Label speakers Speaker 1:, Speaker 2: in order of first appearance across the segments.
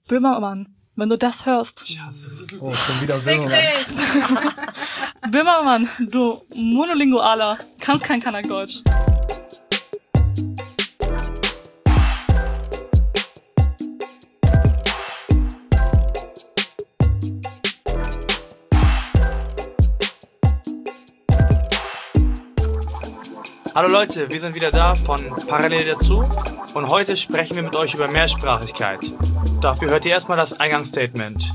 Speaker 1: Böhmermann, wenn du das hörst.
Speaker 2: Oh, schon wieder Böhmermann.
Speaker 1: Böhmermann, du Monolingualer, kannst kein Kanakdeutsch.
Speaker 3: Hallo Leute, wir sind wieder da von Parallel dazu und heute sprechen wir mit euch über Mehrsprachigkeit. Dafür hört ihr erstmal das Eingangsstatement.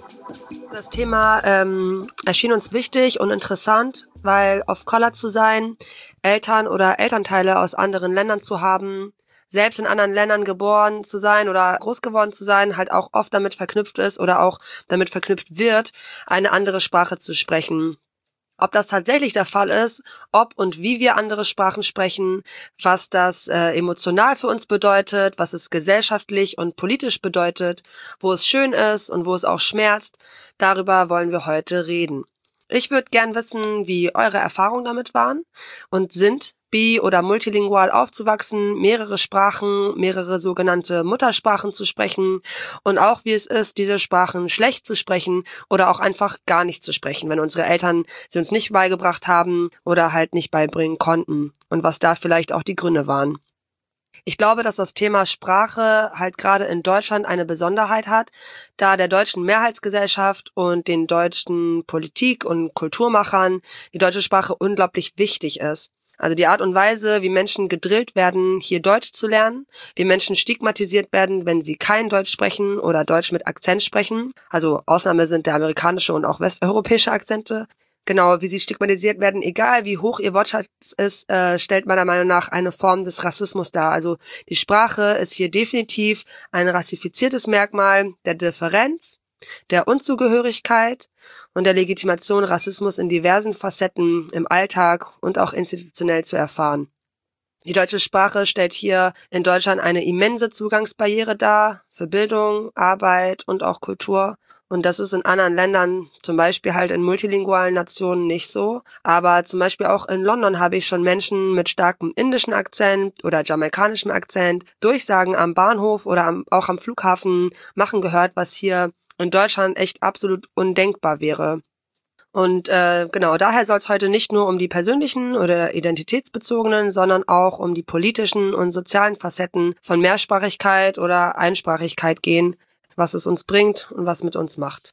Speaker 4: Das Thema erschien uns wichtig und interessant, weil off-color zu sein, Eltern oder Elternteile aus anderen Ländern zu haben, selbst in anderen Ländern geboren zu sein oder groß geworden zu sein, halt auch oft damit verknüpft ist oder auch damit verknüpft wird, eine andere Sprache zu sprechen. Ob das tatsächlich der Fall ist, ob und wie wir andere Sprachen sprechen, was das emotional für uns bedeutet, was es gesellschaftlich und politisch bedeutet, wo es schön ist und wo es auch schmerzt, darüber wollen wir heute reden. Ich würde gern wissen, wie eure Erfahrungen damit waren und sind, bi- oder multilingual aufzuwachsen, mehrere Sprachen, mehrere sogenannte Muttersprachen zu sprechen und auch wie es ist, diese Sprachen schlecht zu sprechen oder auch einfach gar nicht zu sprechen, wenn unsere Eltern sie uns nicht beigebracht haben oder halt nicht beibringen konnten und was da vielleicht auch die Gründe waren. Ich glaube, dass das Thema Sprache halt gerade in Deutschland eine Besonderheit hat, da der deutschen Mehrheitsgesellschaft und den deutschen Politik- und Kulturmachern die deutsche Sprache unglaublich wichtig ist. Also die Art und Weise, wie Menschen gedrillt werden, hier Deutsch zu lernen, wie Menschen stigmatisiert werden, wenn sie kein Deutsch sprechen oder Deutsch mit Akzent sprechen. Also Ausnahme sind der amerikanische und auch westeuropäische Akzente. Genau, wie sie stigmatisiert werden, egal wie hoch ihr Wortschatz ist, stellt meiner Meinung nach eine Form des Rassismus dar. Also die Sprache ist hier definitiv ein rassifiziertes Merkmal der Differenz, der Unzugehörigkeit und der Legitimation, Rassismus in diversen Facetten im Alltag und auch institutionell zu erfahren. Die deutsche Sprache stellt hier in Deutschland eine immense Zugangsbarriere dar für Bildung, Arbeit und auch Kultur. Und das ist in anderen Ländern, zum Beispiel halt in multilingualen Nationen, nicht so. Aber zum Beispiel auch in London habe ich schon Menschen mit starkem indischen Akzent oder jamaikanischem Akzent Durchsagen am Bahnhof oder auch am Flughafen machen gehört, was hier in Deutschland echt absolut undenkbar wäre. Und genau, daher soll es heute nicht nur um die persönlichen oder identitätsbezogenen, sondern auch um die politischen und sozialen Facetten von Mehrsprachigkeit oder Einsprachigkeit gehen, was es uns bringt und was mit uns macht.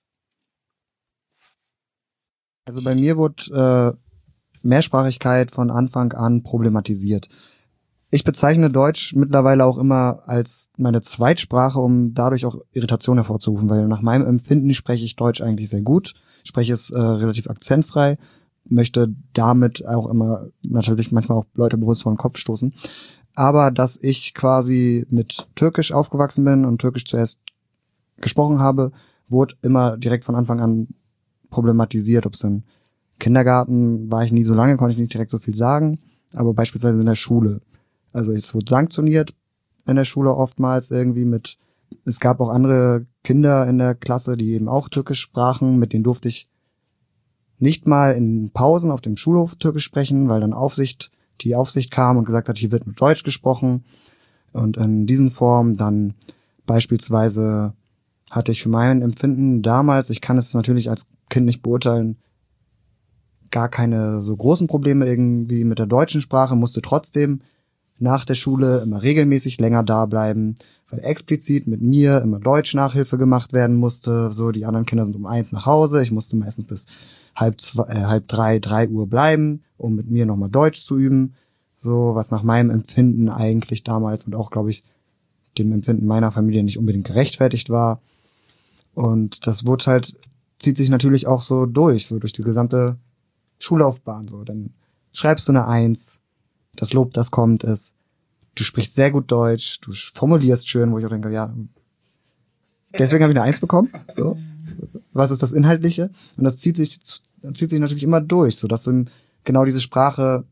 Speaker 2: Also bei mir wurde Mehrsprachigkeit von Anfang an problematisiert. Ich bezeichne Deutsch mittlerweile auch immer als meine Zweitsprache, um dadurch auch Irritation hervorzurufen, weil nach meinem Empfinden spreche ich Deutsch eigentlich sehr gut, spreche es relativ akzentfrei, möchte damit auch immer natürlich manchmal auch Leute bewusst vor den Kopf stoßen. Aber dass ich quasi mit Türkisch aufgewachsen bin und Türkisch zuerst gesprochen habe, wurde immer direkt von Anfang an problematisiert. Ob es im Kindergarten war ich nie so lange, konnte ich nicht direkt so viel sagen, aber beispielsweise in der Schule. Also es wurde sanktioniert in der Schule oftmals irgendwie mit, es gab auch andere Kinder in der Klasse, die eben auch Türkisch sprachen, mit denen durfte ich nicht mal in Pausen auf dem Schulhof Türkisch sprechen, weil dann die Aufsicht kam und gesagt hat, hier wird mit Deutsch gesprochen. Und in diesen Formen dann beispielsweise hatte ich für mein Empfinden damals, ich kann es natürlich als Kind nicht beurteilen, gar keine so großen Probleme irgendwie mit der deutschen Sprache, musste trotzdem nach der Schule immer regelmäßig länger da bleiben, weil explizit mit mir immer Deutsch-Nachhilfe gemacht werden musste. So, die anderen Kinder sind um 1 nach Hause, ich musste meistens bis halb 3 Uhr bleiben, um mit mir nochmal Deutsch zu üben. So, was nach meinem Empfinden eigentlich damals und auch, glaube ich, dem Empfinden meiner Familie nicht unbedingt gerechtfertigt war. Und das wurde halt, zieht sich natürlich auch so durch die gesamte Schullaufbahn. So, dann schreibst du eine 1, das Lob, das kommt, ist, du sprichst sehr gut Deutsch, du formulierst schön, wo ich auch denke, ja, deswegen habe ich eine 1 bekommen. So, was ist das Inhaltliche? Und das zieht sich natürlich immer durch, so dass genau diese Sprache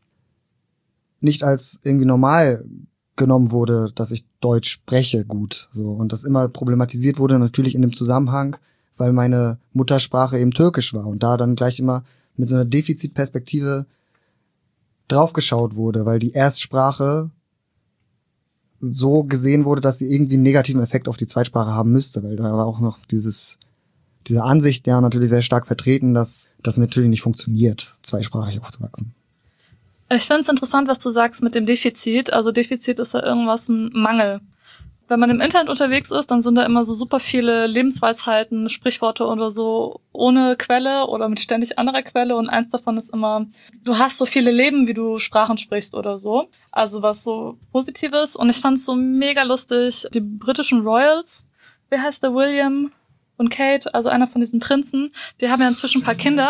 Speaker 2: nicht als irgendwie normal genommen wurde, dass ich Deutsch spreche gut, so, und das immer problematisiert wurde, natürlich in dem Zusammenhang, weil meine Muttersprache eben Türkisch war und da dann gleich immer mit so einer Defizitperspektive draufgeschaut wurde, weil die Erstsprache so gesehen wurde, dass sie irgendwie einen negativen Effekt auf die Zweitsprache haben müsste, weil da war auch noch diese Ansicht ja natürlich sehr stark vertreten, dass das natürlich nicht funktioniert, zweisprachig aufzuwachsen.
Speaker 1: Ich finde es interessant, was du sagst mit dem Defizit. Also Defizit ist ja irgendwas ein Mangel. Wenn man im Internet unterwegs ist, dann sind da immer so super viele Lebensweisheiten, Sprichworte oder so ohne Quelle oder mit ständig anderer Quelle. Und eins davon ist immer, du hast so viele Leben, wie du Sprachen sprichst oder so. Also was so Positives. Und ich fand es so mega lustig. Die britischen Royals, wer heißt der, William und Kate, also einer von diesen Prinzen, die haben ja inzwischen ein paar Kinder.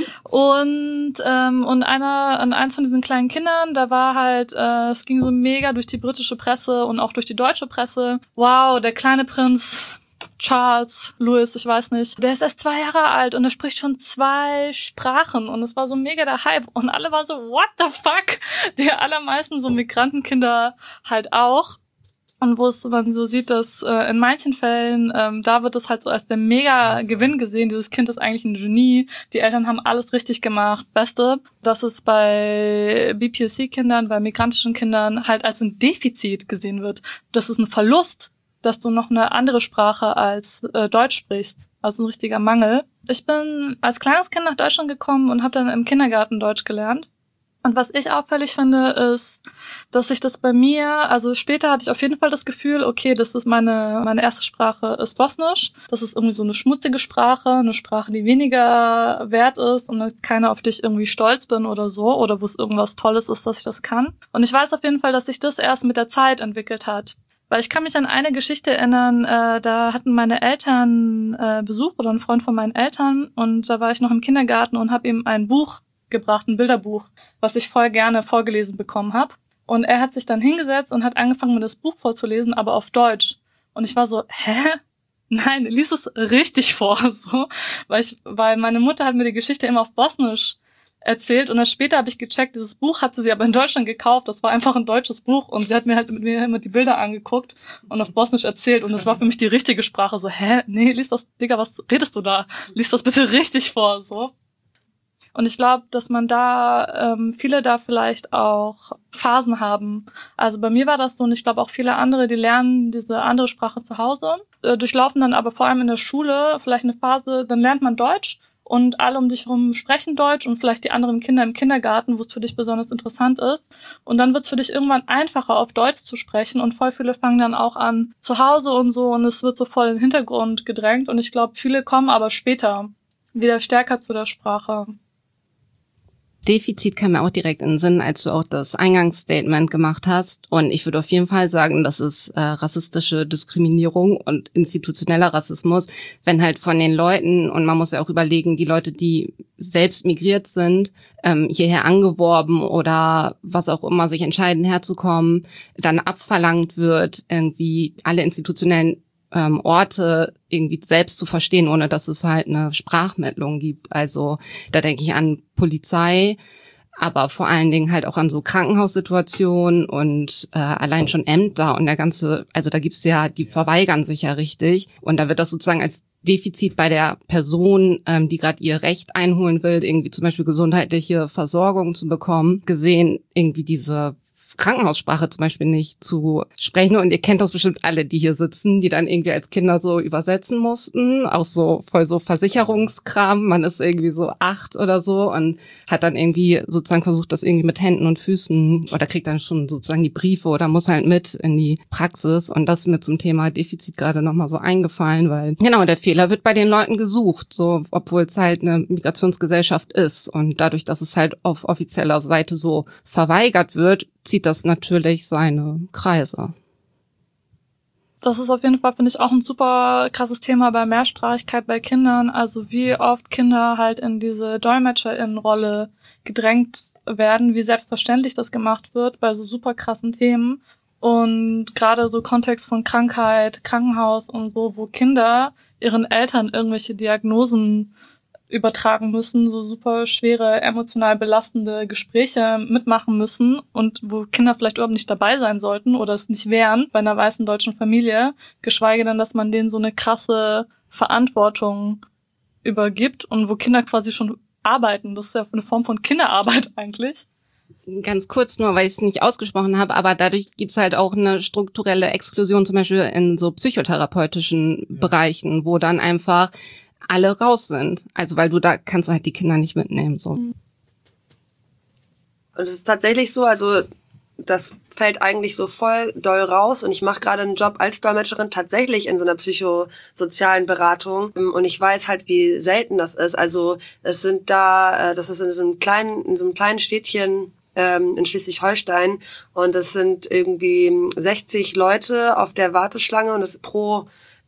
Speaker 1: Und eins von diesen kleinen Kindern, da war halt, es ging so mega durch die britische Presse und auch durch die deutsche Presse. Wow, der kleine Prinz Charles, Louis, ich weiß nicht, der ist erst 2 Jahre alt und er spricht schon 2 Sprachen und es war so mega der Hype und alle waren so, what the fuck? Die allermeisten so Migrantenkinder halt auch. Und man so sieht, dass in manchen Fällen, da wird es halt so als der Mega-Gewinn gesehen. Dieses Kind ist eigentlich ein Genie. Die Eltern haben alles richtig gemacht. Beste. Dass es bei BPOC-Kindern, bei migrantischen Kindern halt als ein Defizit gesehen wird. Das ist ein Verlust, dass du noch eine andere Sprache als Deutsch sprichst. Also ein richtiger Mangel. Ich bin als kleines Kind nach Deutschland gekommen und habe dann im Kindergarten Deutsch gelernt. Und was ich auffällig finde, ist, dass sich das bei mir, also später hatte ich auf jeden Fall das Gefühl, okay, das ist meine erste Sprache ist Bosnisch. Das ist irgendwie so eine schmutzige Sprache, eine Sprache, die weniger wert ist und dass keiner auf dich irgendwie stolz bin oder so, oder wo es irgendwas Tolles ist, dass ich das kann. Und ich weiß auf jeden Fall, dass sich das erst mit der Zeit entwickelt hat. Weil ich kann mich an eine Geschichte erinnern, da hatten meine Eltern Besuch oder ein Freund von meinen Eltern und da war ich noch im Kindergarten und habe ihm ein Buch gebracht, ein Bilderbuch, was ich voll gerne vorgelesen bekommen habe. Und er hat sich dann hingesetzt und hat angefangen, mir das Buch vorzulesen, aber auf Deutsch. Und ich war so, hä? Nein, lies es richtig vor, so. Weil meine Mutter hat mir die Geschichte immer auf Bosnisch erzählt und dann später habe ich gecheckt, dieses Buch hatte sie aber in Deutschland gekauft, das war einfach ein deutsches Buch und sie hat mir halt mit mir immer die Bilder angeguckt und auf Bosnisch erzählt und das war für mich die richtige Sprache, so, hä? Nee, lies das, Digga, was redest du da? Lies das bitte richtig vor, so. Und ich glaube, dass man da, viele da vielleicht auch Phasen haben. Also bei mir war das so und ich glaube auch viele andere, die lernen diese andere Sprache zu Hause, durchlaufen dann aber vor allem in der Schule vielleicht eine Phase, dann lernt man Deutsch und alle um dich herum sprechen Deutsch und vielleicht die anderen Kinder im Kindergarten, wo es für dich besonders interessant ist. Und dann wird es für dich irgendwann einfacher, auf Deutsch zu sprechen und voll viele fangen dann auch an zu Hause und so und es wird so voll in den Hintergrund gedrängt und ich glaube, viele kommen aber später wieder stärker zu der Sprache.
Speaker 5: Defizit kam mir auch direkt in den Sinn, als du auch das Eingangsstatement gemacht hast. Und ich würde auf jeden Fall sagen, das ist rassistische Diskriminierung und institutioneller Rassismus, wenn halt von den Leuten, und man muss ja auch überlegen, die Leute, die selbst migriert sind, hierher angeworben oder was auch immer sich entscheiden herzukommen, dann abverlangt wird, irgendwie alle institutionellen Orte irgendwie selbst zu verstehen, ohne dass es halt eine Sprachmittlung gibt. Also da denke ich an Polizei, aber vor allen Dingen halt auch an so Krankenhaussituationen und allein schon Ämter und der ganze, also da gibt's ja, die verweigern sich ja richtig und da wird das sozusagen als Defizit bei der Person, die gerade ihr Recht einholen will, irgendwie zum Beispiel gesundheitliche Versorgung zu bekommen, gesehen, irgendwie diese Krankenhaussprache zum Beispiel nicht zu sprechen. Und ihr kennt das bestimmt alle, die hier sitzen, die dann irgendwie als Kinder so übersetzen mussten. Auch so voll so Versicherungskram. Man ist irgendwie so 8 oder so und hat dann irgendwie sozusagen versucht, das irgendwie mit Händen und Füßen oder kriegt dann schon sozusagen die Briefe oder muss halt mit in die Praxis. Und das ist mir zum Thema Defizit gerade nochmal so eingefallen, weil genau, der Fehler wird bei den Leuten gesucht, so obwohl es halt eine Migrationsgesellschaft ist. Und dadurch, dass es halt auf offizieller Seite so verweigert wird, zieht das natürlich seine Kreise.
Speaker 1: Das ist auf jeden Fall, finde ich, auch ein super krasses Thema bei Mehrsprachigkeit bei Kindern. Also wie oft Kinder halt in diese DolmetscherInnen-Rolle gedrängt werden, wie selbstverständlich das gemacht wird bei so super krassen Themen. Und gerade so Kontext von Krankheit, Krankenhaus und so, wo Kinder ihren Eltern irgendwelche Diagnosen übertragen müssen, so super schwere, emotional belastende Gespräche mitmachen müssen und wo Kinder vielleicht überhaupt nicht dabei sein sollten oder es nicht wären bei einer weißen deutschen Familie, geschweige denn, dass man denen so eine krasse Verantwortung übergibt und wo Kinder quasi schon arbeiten. Das ist ja eine Form von Kinderarbeit eigentlich.
Speaker 5: Ganz kurz nur, weil ich es nicht ausgesprochen habe, aber dadurch gibt's halt auch eine strukturelle Exklusion, zum Beispiel in so psychotherapeutischen Bereichen, wo dann einfach alle raus sind. Also weil da kannst du halt die Kinder nicht mitnehmen. So.
Speaker 4: Und es ist tatsächlich so, also das fällt eigentlich so voll doll raus und ich mache gerade einen Job als Dolmetscherin tatsächlich in so einer psychosozialen Beratung und ich weiß halt, wie selten das ist. Also das ist in so einem kleinen Städtchen in Schleswig-Holstein und es sind irgendwie 60 Leute auf der Warteschlange und es ist pro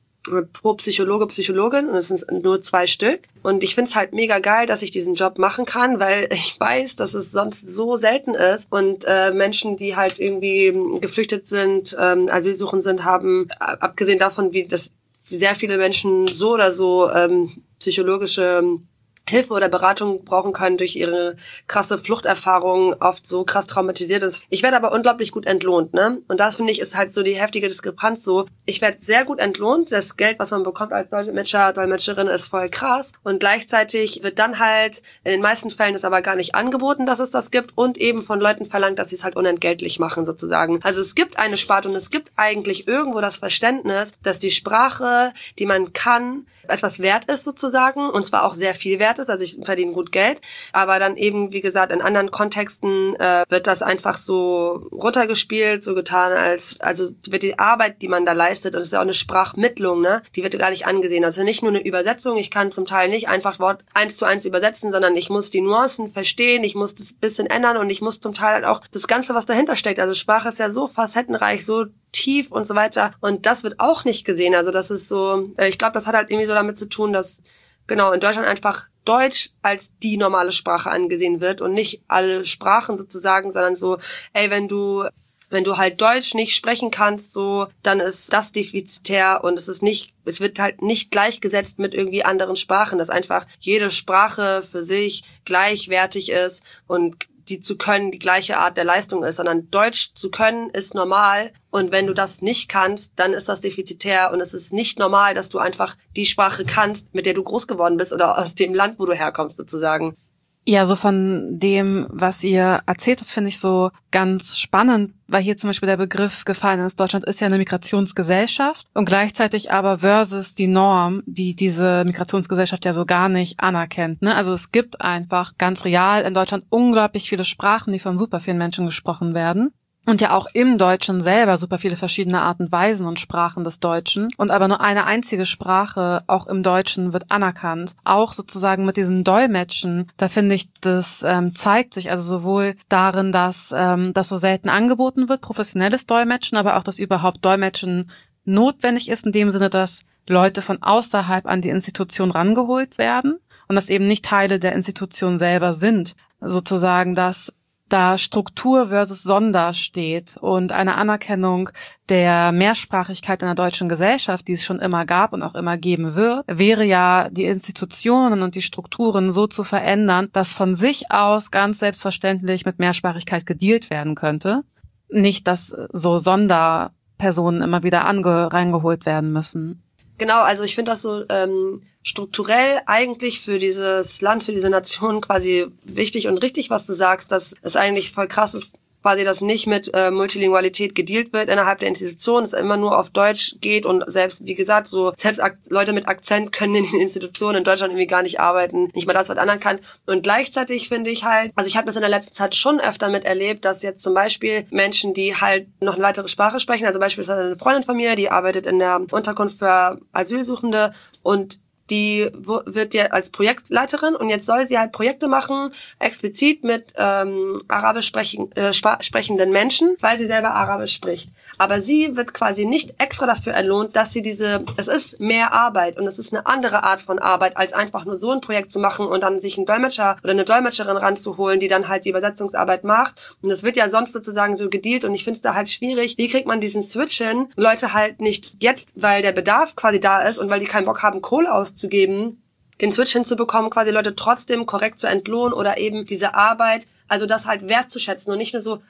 Speaker 4: Psychologe, Psychologin und es sind nur 2 Stück. Und ich find's halt mega geil, dass ich diesen Job machen kann, weil ich weiß, dass es sonst so selten ist und Menschen, die halt irgendwie geflüchtet sind, asylsuchend sind, haben, abgesehen davon, wie sehr viele Menschen so oder so psychologische Hilfe oder Beratung brauchen können durch ihre krasse Fluchterfahrung, oft so krass traumatisiert ist. Ich werde aber unglaublich gut entlohnt, ne? Und das, finde ich, ist halt so die heftige Diskrepanz so. Ich werde sehr gut entlohnt. Das Geld, was man bekommt als Dolmetscher, Dolmetscherin, ist voll krass. Und gleichzeitig wird dann halt, in den meisten Fällen ist aber gar nicht angeboten, dass es das gibt und eben von Leuten verlangt, dass sie es halt unentgeltlich machen, sozusagen. Also es gibt eine Sparte und es gibt eigentlich irgendwo das Verständnis, dass die Sprache, die man kann, etwas wert ist sozusagen und zwar auch sehr viel wert ist, also ich verdiene gut Geld, aber dann eben, wie gesagt, in anderen Kontexten wird das einfach so runtergespielt, so getan also wird die Arbeit, die man da leistet, und das ist ja auch eine Sprachmittlung, ne, die wird gar nicht angesehen, also nicht nur eine Übersetzung, ich kann zum Teil nicht einfach Wort 1:1 übersetzen, sondern ich muss die Nuancen verstehen, ich muss das bisschen ändern und ich muss zum Teil halt auch das Ganze, was dahinter steckt, also Sprache ist ja so facettenreich, so tief und so weiter und das wird auch nicht gesehen, also das ist so, ich glaube, das hat halt irgendwie so damit zu tun, dass genau in Deutschland einfach Deutsch als die normale Sprache angesehen wird und nicht alle Sprachen sozusagen, sondern so, ey, wenn du halt Deutsch nicht sprechen kannst, so, dann ist das defizitär und es wird halt nicht gleichgesetzt mit irgendwie anderen Sprachen, dass einfach jede Sprache für sich gleichwertig ist und die zu können die gleiche Art der Leistung ist, sondern Deutsch zu können ist normal und wenn du das nicht kannst, dann ist das defizitär und es ist nicht normal, dass du einfach die Sprache kannst, mit der du groß geworden bist oder aus dem Land, wo du herkommst sozusagen.
Speaker 6: Ja, so von dem, was ihr erzählt, das finde ich so ganz spannend, weil hier zum Beispiel der Begriff gefallen ist, Deutschland ist ja eine Migrationsgesellschaft und gleichzeitig aber versus die Norm, die diese Migrationsgesellschaft ja so gar nicht anerkennt, ne? Also es gibt einfach ganz real in Deutschland unglaublich viele Sprachen, die von super vielen Menschen gesprochen werden. Und ja auch im Deutschen selber super viele verschiedene Arten und Weisen und Sprachen des Deutschen. Und aber nur eine einzige Sprache, auch im Deutschen, wird anerkannt. Auch sozusagen mit diesen Dolmetschen, da finde ich, das zeigt sich also sowohl darin, dass das so selten angeboten wird, professionelles Dolmetschen, aber auch, dass überhaupt Dolmetschen notwendig ist, in dem Sinne, dass Leute von außerhalb an die Institution rangeholt werden und dass eben nicht Teile der Institution selber sind. Sozusagen, dass da Struktur versus Sonder steht und eine Anerkennung der Mehrsprachigkeit in der deutschen Gesellschaft, die es schon immer gab und auch immer geben wird, wäre ja, die Institutionen und die Strukturen so zu verändern, dass von sich aus ganz selbstverständlich mit Mehrsprachigkeit gedealt werden könnte. Nicht, dass so Sonderpersonen immer wieder reingeholt werden müssen.
Speaker 4: Genau, also ich finde das so strukturell eigentlich für dieses Land, für diese Nation quasi wichtig und richtig, was du sagst, dass es eigentlich voll krass ist, quasi, dass nicht mit Multilingualität gedealt wird innerhalb der Institution, es immer nur auf Deutsch geht und selbst, wie gesagt, so selbst Leute mit Akzent können in den Institutionen in Deutschland irgendwie gar nicht arbeiten, nicht mal das wird anerkannt. Und gleichzeitig finde ich halt, also ich habe das in der letzten Zeit schon öfter miterlebt, dass jetzt zum Beispiel Menschen, die halt noch eine weitere Sprache sprechen, also beispielsweise eine Freundin von mir, die arbeitet in der Unterkunft für Asylsuchende und die wird ja als Projektleiterin und jetzt soll sie halt Projekte machen, explizit mit arabisch sprechenden Menschen, weil sie selber Arabisch spricht. Aber sie wird quasi nicht extra dafür entlohnt, dass sie es ist mehr Arbeit und es ist eine andere Art von Arbeit, als einfach nur so ein Projekt zu machen und dann sich einen Dolmetscher oder eine Dolmetscherin ranzuholen, die dann halt die Übersetzungsarbeit macht. Und das wird ja sonst sozusagen so gedealt und ich finde es da halt schwierig, wie kriegt man diesen Switch hin? Leute halt nicht jetzt, weil der Bedarf quasi da ist und weil die keinen Bock haben, Kohle auszugeben, den Switch hinzubekommen, quasi Leute trotzdem korrekt zu entlohnen oder eben diese Arbeit, also das halt wertzuschätzen und nicht nur so,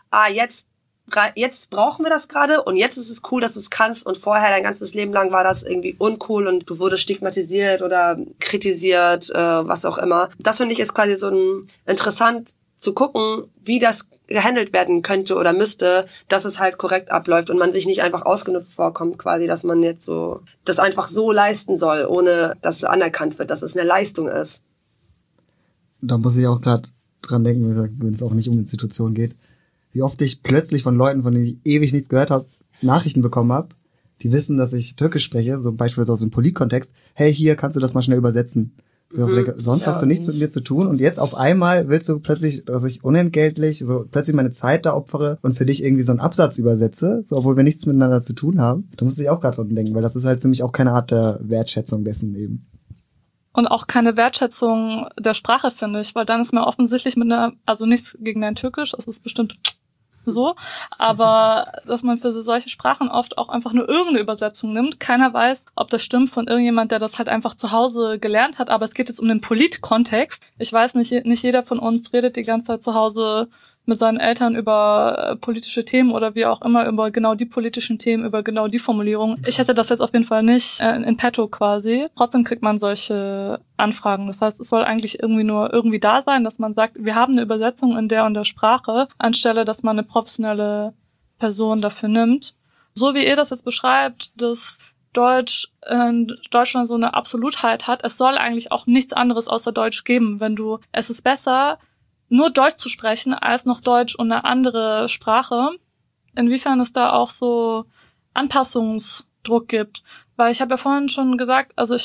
Speaker 4: jetzt brauchen wir das gerade und jetzt ist es cool, dass du es kannst und vorher dein ganzes Leben lang war das irgendwie uncool und du wurdest stigmatisiert oder kritisiert, was auch immer. Das finde ich ist quasi so interessant, zu gucken, wie das gehandelt werden könnte oder müsste, dass es halt korrekt abläuft und man sich nicht einfach ausgenutzt vorkommt, quasi, dass man jetzt so das einfach so leisten soll, ohne dass es anerkannt wird, dass es eine Leistung ist.
Speaker 2: Da muss ich auch gerade dran denken, wenn es auch nicht um Institutionen geht, wie oft ich plötzlich von Leuten, von denen ich ewig nichts gehört habe, Nachrichten bekommen habe, die wissen, dass ich Türkisch spreche, so beispielsweise aus dem Politkontext. Hey, hier, kannst du das mal schnell übersetzen? Sonst hast du nichts mit mir zu tun und jetzt auf einmal willst du plötzlich, dass ich unentgeltlich so plötzlich meine Zeit da opfere und für dich irgendwie so einen Absatz übersetze, so, obwohl wir nichts miteinander zu tun haben. Da muss ich auch gerade dran denken, weil das ist halt für mich auch keine Art der Wertschätzung dessen eben.
Speaker 1: Und auch keine Wertschätzung der Sprache, finde ich, weil dann ist man offensichtlich also nichts gegen dein Türkisch, das ist bestimmt so, aber dass man für solche Sprachen oft auch einfach nur irgendeine Übersetzung nimmt. Keiner weiß, ob das stimmt von irgendjemand, der das halt einfach zu Hause gelernt hat, aber es geht jetzt um den Politkontext. Ich weiß nicht jeder von uns redet die ganze Zeit zu Hause mit seinen Eltern über politische Themen oder wie auch immer, über genau die politischen Themen, über genau die Formulierung. Ich hätte das jetzt auf jeden Fall nicht in petto quasi. Trotzdem kriegt man solche Anfragen. Das heißt, es soll eigentlich irgendwie da sein, dass man sagt, wir haben eine Übersetzung in der und der Sprache, anstelle, dass man eine professionelle Person dafür nimmt. So wie ihr das jetzt beschreibt, dass Deutsch in Deutschland so eine Absolutheit hat, es soll eigentlich auch nichts anderes außer Deutsch geben. Es ist besser, nur Deutsch zu sprechen, als noch Deutsch und eine andere Sprache. Inwiefern es da auch so Anpassungsdruck gibt. Weil ich habe ja vorhin schon gesagt, also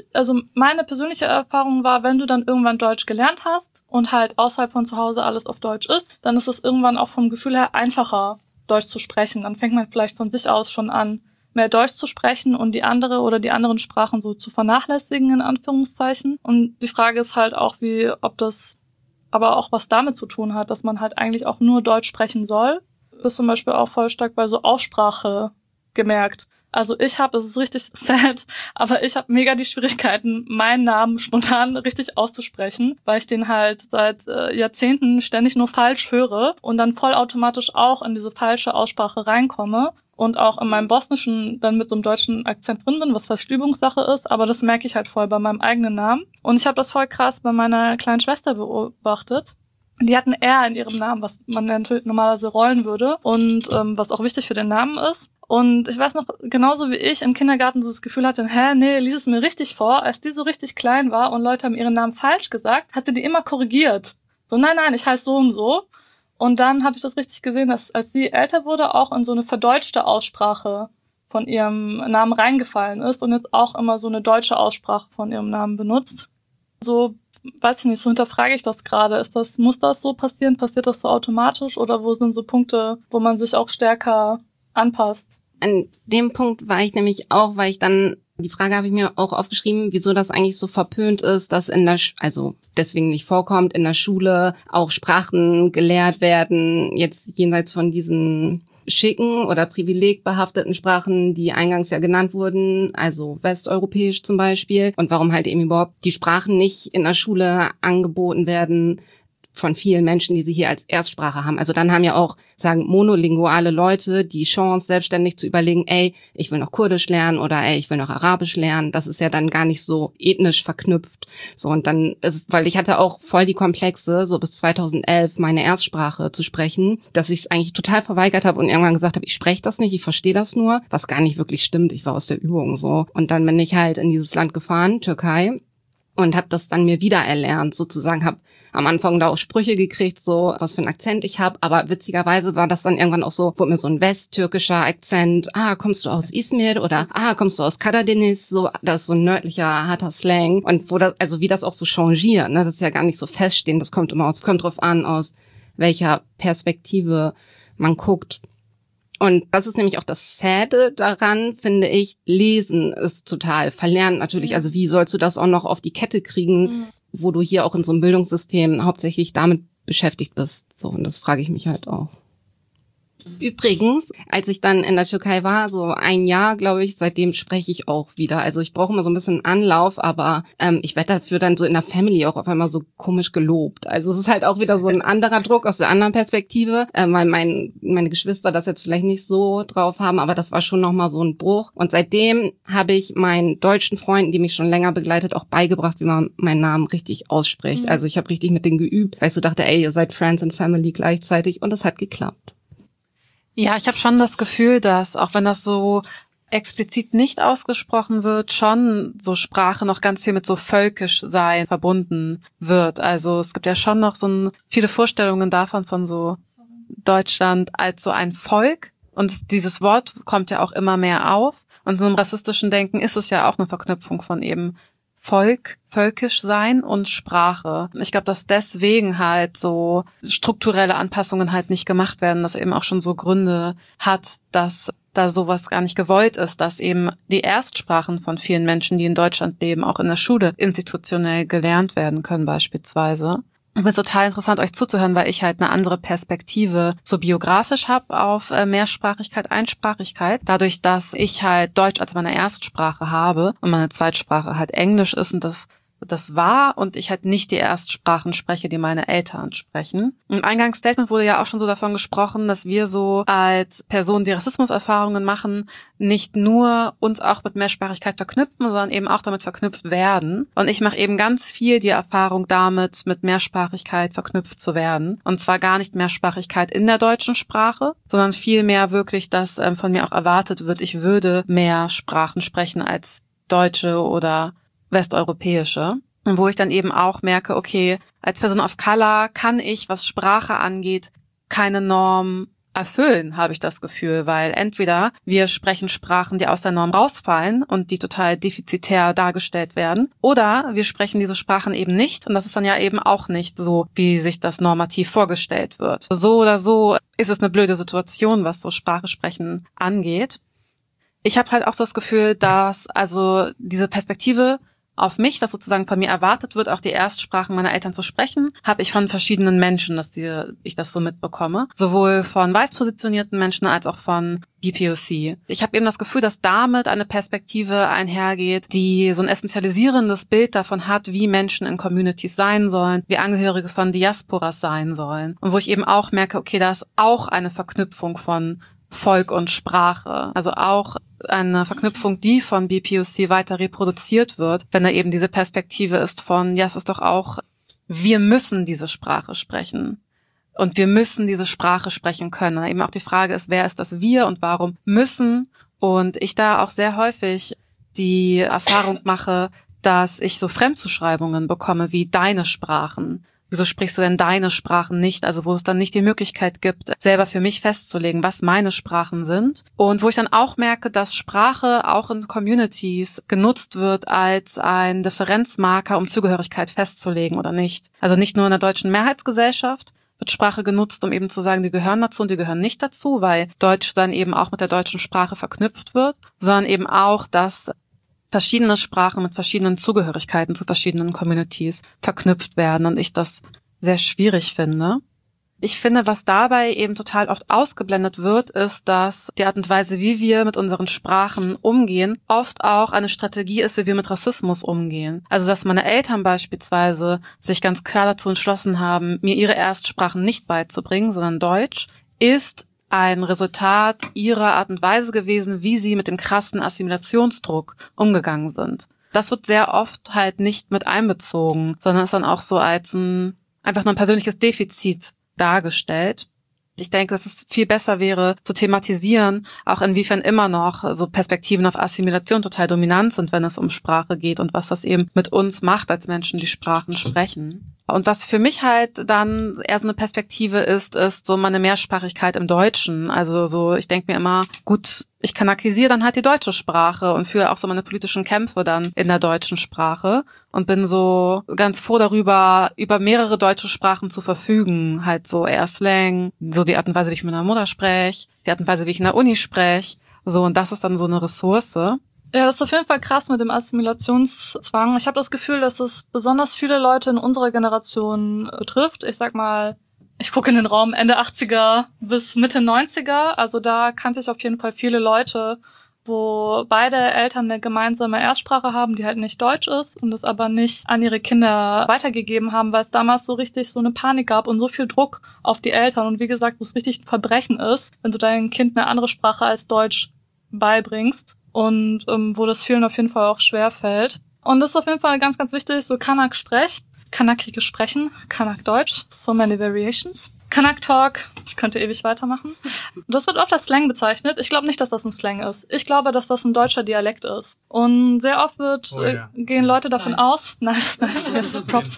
Speaker 1: meine persönliche Erfahrung war, wenn du dann irgendwann Deutsch gelernt hast und halt außerhalb von zu Hause alles auf Deutsch ist, dann ist es irgendwann auch vom Gefühl her einfacher, Deutsch zu sprechen. Dann fängt man vielleicht von sich aus schon an, mehr Deutsch zu sprechen und die anderen Sprachen so zu vernachlässigen, in Anführungszeichen. Und die Frage ist halt auch, ob das aber auch was damit zu tun hat, dass man halt eigentlich auch nur Deutsch sprechen soll. Das ist zum Beispiel auch voll stark bei so Aussprache gemerkt. Also das ist richtig sad, aber ich habe mega die Schwierigkeiten, meinen Namen spontan richtig auszusprechen, weil ich den halt seit Jahrzehnten ständig nur falsch höre und dann vollautomatisch auch in diese falsche Aussprache reinkomme und auch in meinem Bosnischen dann mit so einem deutschen Akzent drin bin, was fast Übungssache ist, aber das merke ich halt voll bei meinem eigenen Namen. Und ich habe das voll krass bei meiner kleinen Schwester beobachtet. Die hatten R in ihrem Namen, was man natürlich normalerweise rollen würde und was auch wichtig für den Namen ist. Und ich weiß noch, genauso wie ich im Kindergarten so das Gefühl hatte, lies es mir richtig vor. Als die so richtig klein war und Leute haben ihren Namen falsch gesagt, hat sie die immer korrigiert. So, nein, ich heiße so und so. Und dann habe ich das richtig gesehen, dass als sie älter wurde, auch in so eine verdeutschte Aussprache von ihrem Namen reingefallen ist und jetzt auch immer so eine deutsche Aussprache von ihrem Namen benutzt. So, weiß ich nicht, so hinterfrage ich das gerade. Muss das so passieren? Passiert das so automatisch? Oder wo sind so Punkte, wo man sich auch stärker anpasst?
Speaker 5: An dem Punkt war ich nämlich auch, weil ich dann, die Frage habe ich mir auch aufgeschrieben, wieso das eigentlich so verpönt ist, dass also deswegen nicht vorkommt, in der Schule auch Sprachen gelehrt werden, jetzt jenseits von diesen schicken oder privilegbehafteten Sprachen, die eingangs ja genannt wurden, also westeuropäisch zum Beispiel, und warum halt eben überhaupt die Sprachen nicht in der Schule angeboten werden von vielen Menschen, die sie hier als Erstsprache haben. Also dann haben ja auch, monolinguale Leute die Chance, selbstständig zu überlegen, ich will noch Kurdisch lernen oder ich will noch Arabisch lernen. Das ist ja dann gar nicht so ethnisch verknüpft. So, und dann weil ich hatte auch voll die Komplexe, so bis 2011 meine Erstsprache zu sprechen, dass ich es eigentlich total verweigert habe und irgendwann gesagt habe, ich spreche das nicht, ich verstehe das nur, was gar nicht wirklich stimmt. Ich war aus der Übung so. Und dann bin ich halt in dieses Land gefahren, Türkei, und habe das dann mir wieder erlernt, sozusagen, habe am Anfang da auch Sprüche gekriegt, so was für einen Akzent ich habe, aber witzigerweise war das dann irgendwann auch so, wurde mir so ein westtürkischer Akzent, kommst du aus Izmir oder kommst du aus Karadeniz, so, das ist so ein nördlicher, harter Slang und wie das auch so changiert, ne, das ist ja gar nicht so feststehen, das kommt drauf an, aus welcher Perspektive man guckt. Und das ist nämlich auch das Sade daran, finde ich. Lesen ist total verlernt natürlich. Also wie sollst du das auch noch auf die Kette kriegen, wo du hier auch in so einem Bildungssystem hauptsächlich damit beschäftigt bist? So, und das frage ich mich halt auch. Übrigens, als ich dann in der Türkei war, so ein Jahr, glaube ich, seitdem spreche ich auch wieder. Also ich brauche immer so ein bisschen Anlauf, aber ich werde dafür dann so in der Family auch auf einmal so komisch gelobt. Also es ist halt auch wieder so ein anderer Druck aus der anderen Perspektive, weil meine Geschwister das jetzt vielleicht nicht so drauf haben, aber das war schon nochmal so ein Bruch. Und seitdem habe ich meinen deutschen Freunden, die mich schon länger begleitet, auch beigebracht, wie man meinen Namen richtig ausspricht. Also ich habe richtig mit denen geübt, weil ich so dachte, ey, ihr seid Friends and Family gleichzeitig, und das hat geklappt.
Speaker 6: Ja, ich habe schon das Gefühl, dass, auch wenn das so explizit nicht ausgesprochen wird, schon so Sprache noch ganz viel mit so völkisch sein verbunden wird. Also es gibt ja schon noch viele Vorstellungen davon von so Deutschland als so ein Volk. Und dieses Wort kommt ja auch immer mehr auf. Und so im rassistischen Denken ist es ja auch eine Verknüpfung von eben Volk, völkisch sein und Sprache. Ich glaube, dass deswegen halt so strukturelle Anpassungen halt nicht gemacht werden, dass eben auch schon so Gründe hat, dass da sowas gar nicht gewollt ist, dass eben die Erstsprachen von vielen Menschen, die in Deutschland leben, auch in der Schule institutionell gelernt werden können beispielsweise. Ich finde es total interessant, euch zuzuhören, weil ich halt eine andere Perspektive so biografisch habe auf Mehrsprachigkeit, Einsprachigkeit. Dadurch, dass ich halt Deutsch als meine Erstsprache habe und meine Zweitsprache halt Englisch ist, und das war, und ich halt nicht die Erstsprachen spreche, die meine Eltern sprechen. Im Eingangsstatement wurde ja auch schon so davon gesprochen, dass wir so als Personen, die Rassismuserfahrungen machen, nicht nur uns auch mit Mehrsprachigkeit verknüpfen, sondern eben auch damit verknüpft werden. Und ich mache eben ganz viel die Erfahrung damit, mit Mehrsprachigkeit verknüpft zu werden. Und zwar gar nicht Mehrsprachigkeit in der deutschen Sprache, sondern vielmehr wirklich, dass von mir auch erwartet wird, ich würde mehr Sprachen sprechen als Deutsche oder westeuropäische. Und wo ich dann eben auch merke, okay, als Person of Color kann ich, was Sprache angeht, keine Norm erfüllen, habe ich das Gefühl, weil entweder wir sprechen Sprachen, die aus der Norm rausfallen und die total defizitär dargestellt werden, oder wir sprechen diese Sprachen eben nicht, und das ist dann ja eben auch nicht so, wie sich das normativ vorgestellt wird. So oder so ist es eine blöde Situation, was so Sprache sprechen angeht. Ich habe halt auch so das Gefühl, dass also diese Perspektive auf mich, dass sozusagen von mir erwartet wird, auch die Erstsprachen meiner Eltern zu sprechen, habe ich von verschiedenen Menschen, dass ich das so mitbekomme. Sowohl von weiß positionierten Menschen als auch von BPOC. Ich habe eben das Gefühl, dass damit eine Perspektive einhergeht, die so ein essentialisierendes Bild davon hat, wie Menschen in Communities sein sollen, wie Angehörige von Diasporas sein sollen. Und wo ich eben auch merke, okay, da ist auch eine Verknüpfung von Volk und Sprache. Also auch eine Verknüpfung, die von BPOC weiter reproduziert wird, wenn da eben diese Perspektive ist von, ja, es ist doch auch, wir müssen diese Sprache sprechen. Und wir müssen diese Sprache sprechen können. Und eben auch die Frage ist, wer ist das Wir und warum müssen? Und ich da auch sehr häufig die Erfahrung mache, dass ich so Fremdzuschreibungen bekomme wie deine Sprachen. Wieso sprichst du denn deine Sprachen nicht? Also wo es dann nicht die Möglichkeit gibt, selber für mich festzulegen, was meine Sprachen sind. Und wo ich dann auch merke, dass Sprache auch in Communities genutzt wird als ein Differenzmarker, um Zugehörigkeit festzulegen oder nicht. Also nicht nur in der deutschen Mehrheitsgesellschaft wird Sprache genutzt, um eben zu sagen, die gehören dazu und die gehören nicht dazu, weil Deutsch dann eben auch mit der deutschen Sprache verknüpft wird, sondern eben auch, dass verschiedene Sprachen mit verschiedenen Zugehörigkeiten zu verschiedenen Communities verknüpft werden, und ich das sehr schwierig finde. Ich finde, was dabei eben total oft ausgeblendet wird, ist, dass die Art und Weise, wie wir mit unseren Sprachen umgehen, oft auch eine Strategie ist, wie wir mit Rassismus umgehen. Also, dass meine Eltern beispielsweise sich ganz klar dazu entschlossen haben, mir ihre Erstsprachen nicht beizubringen, sondern Deutsch, ist ein Resultat ihrer Art und Weise gewesen, wie sie mit dem krassen Assimilationsdruck umgegangen sind. Das wird sehr oft halt nicht mit einbezogen, sondern ist dann auch so als einfach nur ein persönliches Defizit dargestellt. Ich denke, dass es viel besser wäre, zu thematisieren, auch inwiefern immer noch so Perspektiven auf Assimilation total dominant sind, wenn es um Sprache geht, und was das eben mit uns macht als Menschen, die Sprachen sprechen. Und was für mich halt dann eher so eine Perspektive ist so meine Mehrsprachigkeit im Deutschen. Also so, ich denke mir immer, gut, ich kanakisiere dann halt die deutsche Sprache und führe auch so meine politischen Kämpfe dann in der deutschen Sprache und bin so ganz froh darüber, über mehrere deutsche Sprachen zu verfügen. Halt so eher Slang, so die Art und Weise, wie ich mit meiner Mutter spreche, die Art und Weise, wie ich in der Uni spreche. So, und das ist dann so eine Ressource.
Speaker 1: Ja, das ist auf jeden Fall krass mit dem Assimilationszwang. Ich habe das Gefühl, dass es besonders viele Leute in unserer Generation trifft. Ich sag mal, ich gucke in den Raum Ende 80er bis Mitte 90er. Also da kannte ich auf jeden Fall viele Leute, wo beide Eltern eine gemeinsame Erstsprache haben, die halt nicht Deutsch ist und es aber nicht an ihre Kinder weitergegeben haben, weil es damals so richtig so eine Panik gab und so viel Druck auf die Eltern. Und wie gesagt, wo es richtig ein Verbrechen ist, wenn du deinem Kind eine andere Sprache als Deutsch beibringst und wo das vielen auf jeden Fall auch schwer fällt. Und das ist auf jeden Fall ganz, ganz wichtig, so Kanak-Sprech, Kanakiges Sprechen, Kanak-Deutsch, so many variations. Kanak-Talk, ich könnte ewig weitermachen. Das wird oft als Slang bezeichnet. Ich glaube nicht, dass das ein Slang ist. Ich glaube, dass das ein deutscher Dialekt ist. Und sehr oft gehen Leute davon aus. Nice, yes, props.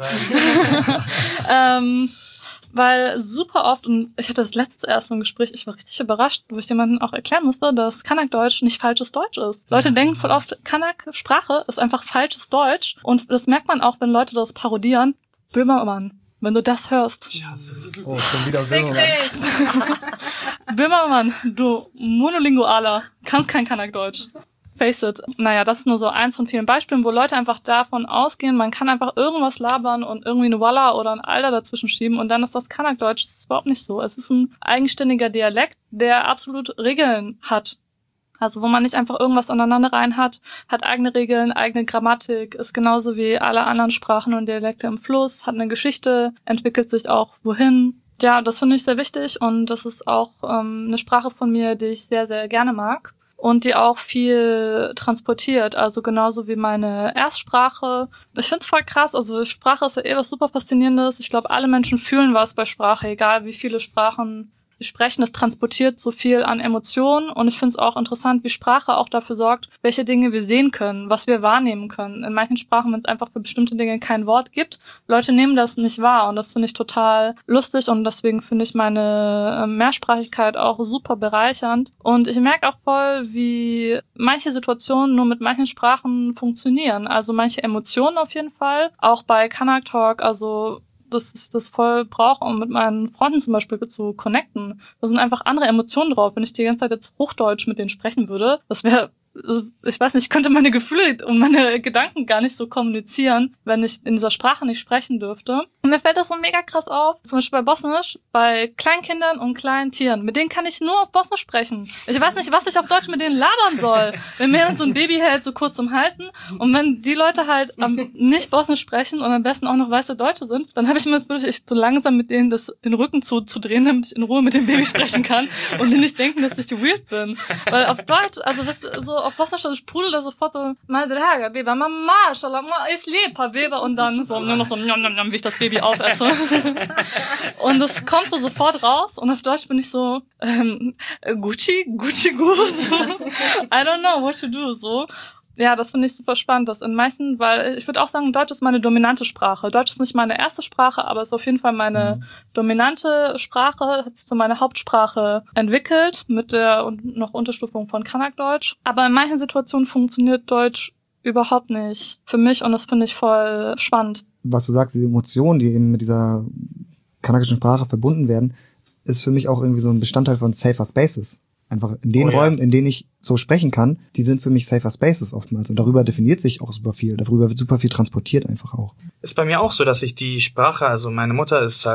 Speaker 1: Weil super oft, und ich hatte das letzte erst im Gespräch, ich war richtig überrascht, wo ich jemandem auch erklären musste, dass Kanak-Deutsch nicht falsches Deutsch ist. Leute denken voll oft, Kanak-Sprache ist einfach falsches Deutsch. Und das merkt man auch, wenn Leute das parodieren. Böhmermann. Wenn du das hörst.
Speaker 2: Oh, schon wieder Böhmermann.
Speaker 1: Böhmermann, du Monolingualer, kannst kein Kanak-Deutsch. Face it. Naja, das ist nur so eins von vielen Beispielen, wo Leute einfach davon ausgehen, man kann einfach irgendwas labern und irgendwie eine Walla oder ein Alter dazwischen schieben und dann ist das Kanak-Deutsch. Das ist überhaupt nicht so. Es ist ein eigenständiger Dialekt, der absolut Regeln hat. Also wo man nicht einfach irgendwas aneinander rein hat eigene Regeln, eigene Grammatik, ist genauso wie alle anderen Sprachen und Dialekte im Fluss, hat eine Geschichte, entwickelt sich auch wohin. Ja, das finde ich sehr wichtig und das ist auch eine Sprache von mir, die ich sehr, sehr gerne mag und die auch viel transportiert, also genauso wie meine Erstsprache. Ich finde es voll krass, also Sprache ist ja was super Faszinierendes. Ich glaube, alle Menschen fühlen was bei Sprache, egal wie viele Sprachen sie sprechen, das transportiert so viel an Emotionen und ich finde es auch interessant, wie Sprache auch dafür sorgt, welche Dinge wir sehen können, was wir wahrnehmen können. In manchen Sprachen, wenn es einfach für bestimmte Dinge kein Wort gibt, Leute nehmen das nicht wahr und das finde ich total lustig und deswegen finde ich meine Mehrsprachigkeit auch super bereichernd und ich merke auch voll, wie manche Situationen nur mit manchen Sprachen funktionieren, also manche Emotionen auf jeden Fall, auch bei Kanak Talk, also dass ich das voll brauche, um mit meinen Freunden zum Beispiel zu connecten. Da sind einfach andere Emotionen drauf. Wenn ich die ganze Zeit jetzt Hochdeutsch mit denen sprechen würde, das wäre, ich weiß nicht, ich könnte meine Gefühle und meine Gedanken gar nicht so kommunizieren, wenn ich in dieser Sprache nicht sprechen dürfte. Und mir fällt das so mega krass auf, zum Beispiel bei Bosnisch, bei Kleinkindern und kleinen Tieren. Mit denen kann ich nur auf Bosnisch sprechen. Ich weiß nicht, was ich auf Deutsch mit denen labern soll. Wenn mir dann so ein Baby hält, so kurz zum Halten, und wenn die Leute halt nicht Bosnisch sprechen und am besten auch noch weiße Deutsche sind, dann habe ich immer das Bild, ich so langsam mit denen den Rücken zu drehen, damit ich in Ruhe mit dem Baby sprechen kann und die nicht denken, dass ich weird bin. Weil auf Deutsch, also das so auf Bosnisch, ich sprudel da sofort so, mal Draga, Beba, Mama, Shalom, ich lebe, Beba, und dann so, nur noch so, wie ich das Baby aufesse. Und das kommt so sofort raus, und auf Deutsch bin ich so, Gucci, Gu, so, I don't know what to do, so. Ja, das finde ich super spannend, dass in manchen, weil ich würde auch sagen, Deutsch ist meine dominante Sprache. Deutsch ist nicht meine erste Sprache, aber ist auf jeden Fall meine dominante Sprache, hat sich zu meiner Hauptsprache entwickelt, mit der noch Unterstufung von Kanak-Deutsch. Aber in manchen Situationen funktioniert Deutsch überhaupt nicht für mich, und das finde ich voll spannend.
Speaker 2: Was du sagst, diese Emotionen, die eben mit dieser kanakischen Sprache verbunden werden, ist für mich auch irgendwie so ein Bestandteil von Safer Spaces. Einfach in den Räumen, in denen ich so sprechen kann, die sind für mich Safer Spaces oftmals. Und darüber definiert sich auch super viel. Darüber wird super viel transportiert einfach auch.
Speaker 3: Ist bei mir auch so, dass ich die Sprache, also meine Mutter ist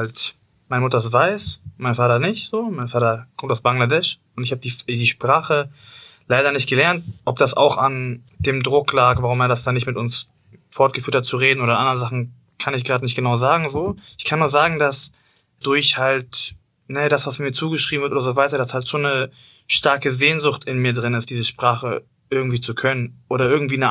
Speaker 3: weiß, mein Vater nicht so. Mein Vater kommt aus Bangladesch und ich habe die Sprache leider nicht gelernt. Ob das auch an dem Druck lag, warum er das dann nicht mit uns fortgeführt hat zu reden oder andere Sachen, kann ich gerade nicht genau sagen. So, ich kann nur sagen, dass durch halt das, was mir zugeschrieben wird oder so weiter, dass halt schon eine starke Sehnsucht in mir drin ist, diese Sprache irgendwie zu können oder irgendwie eine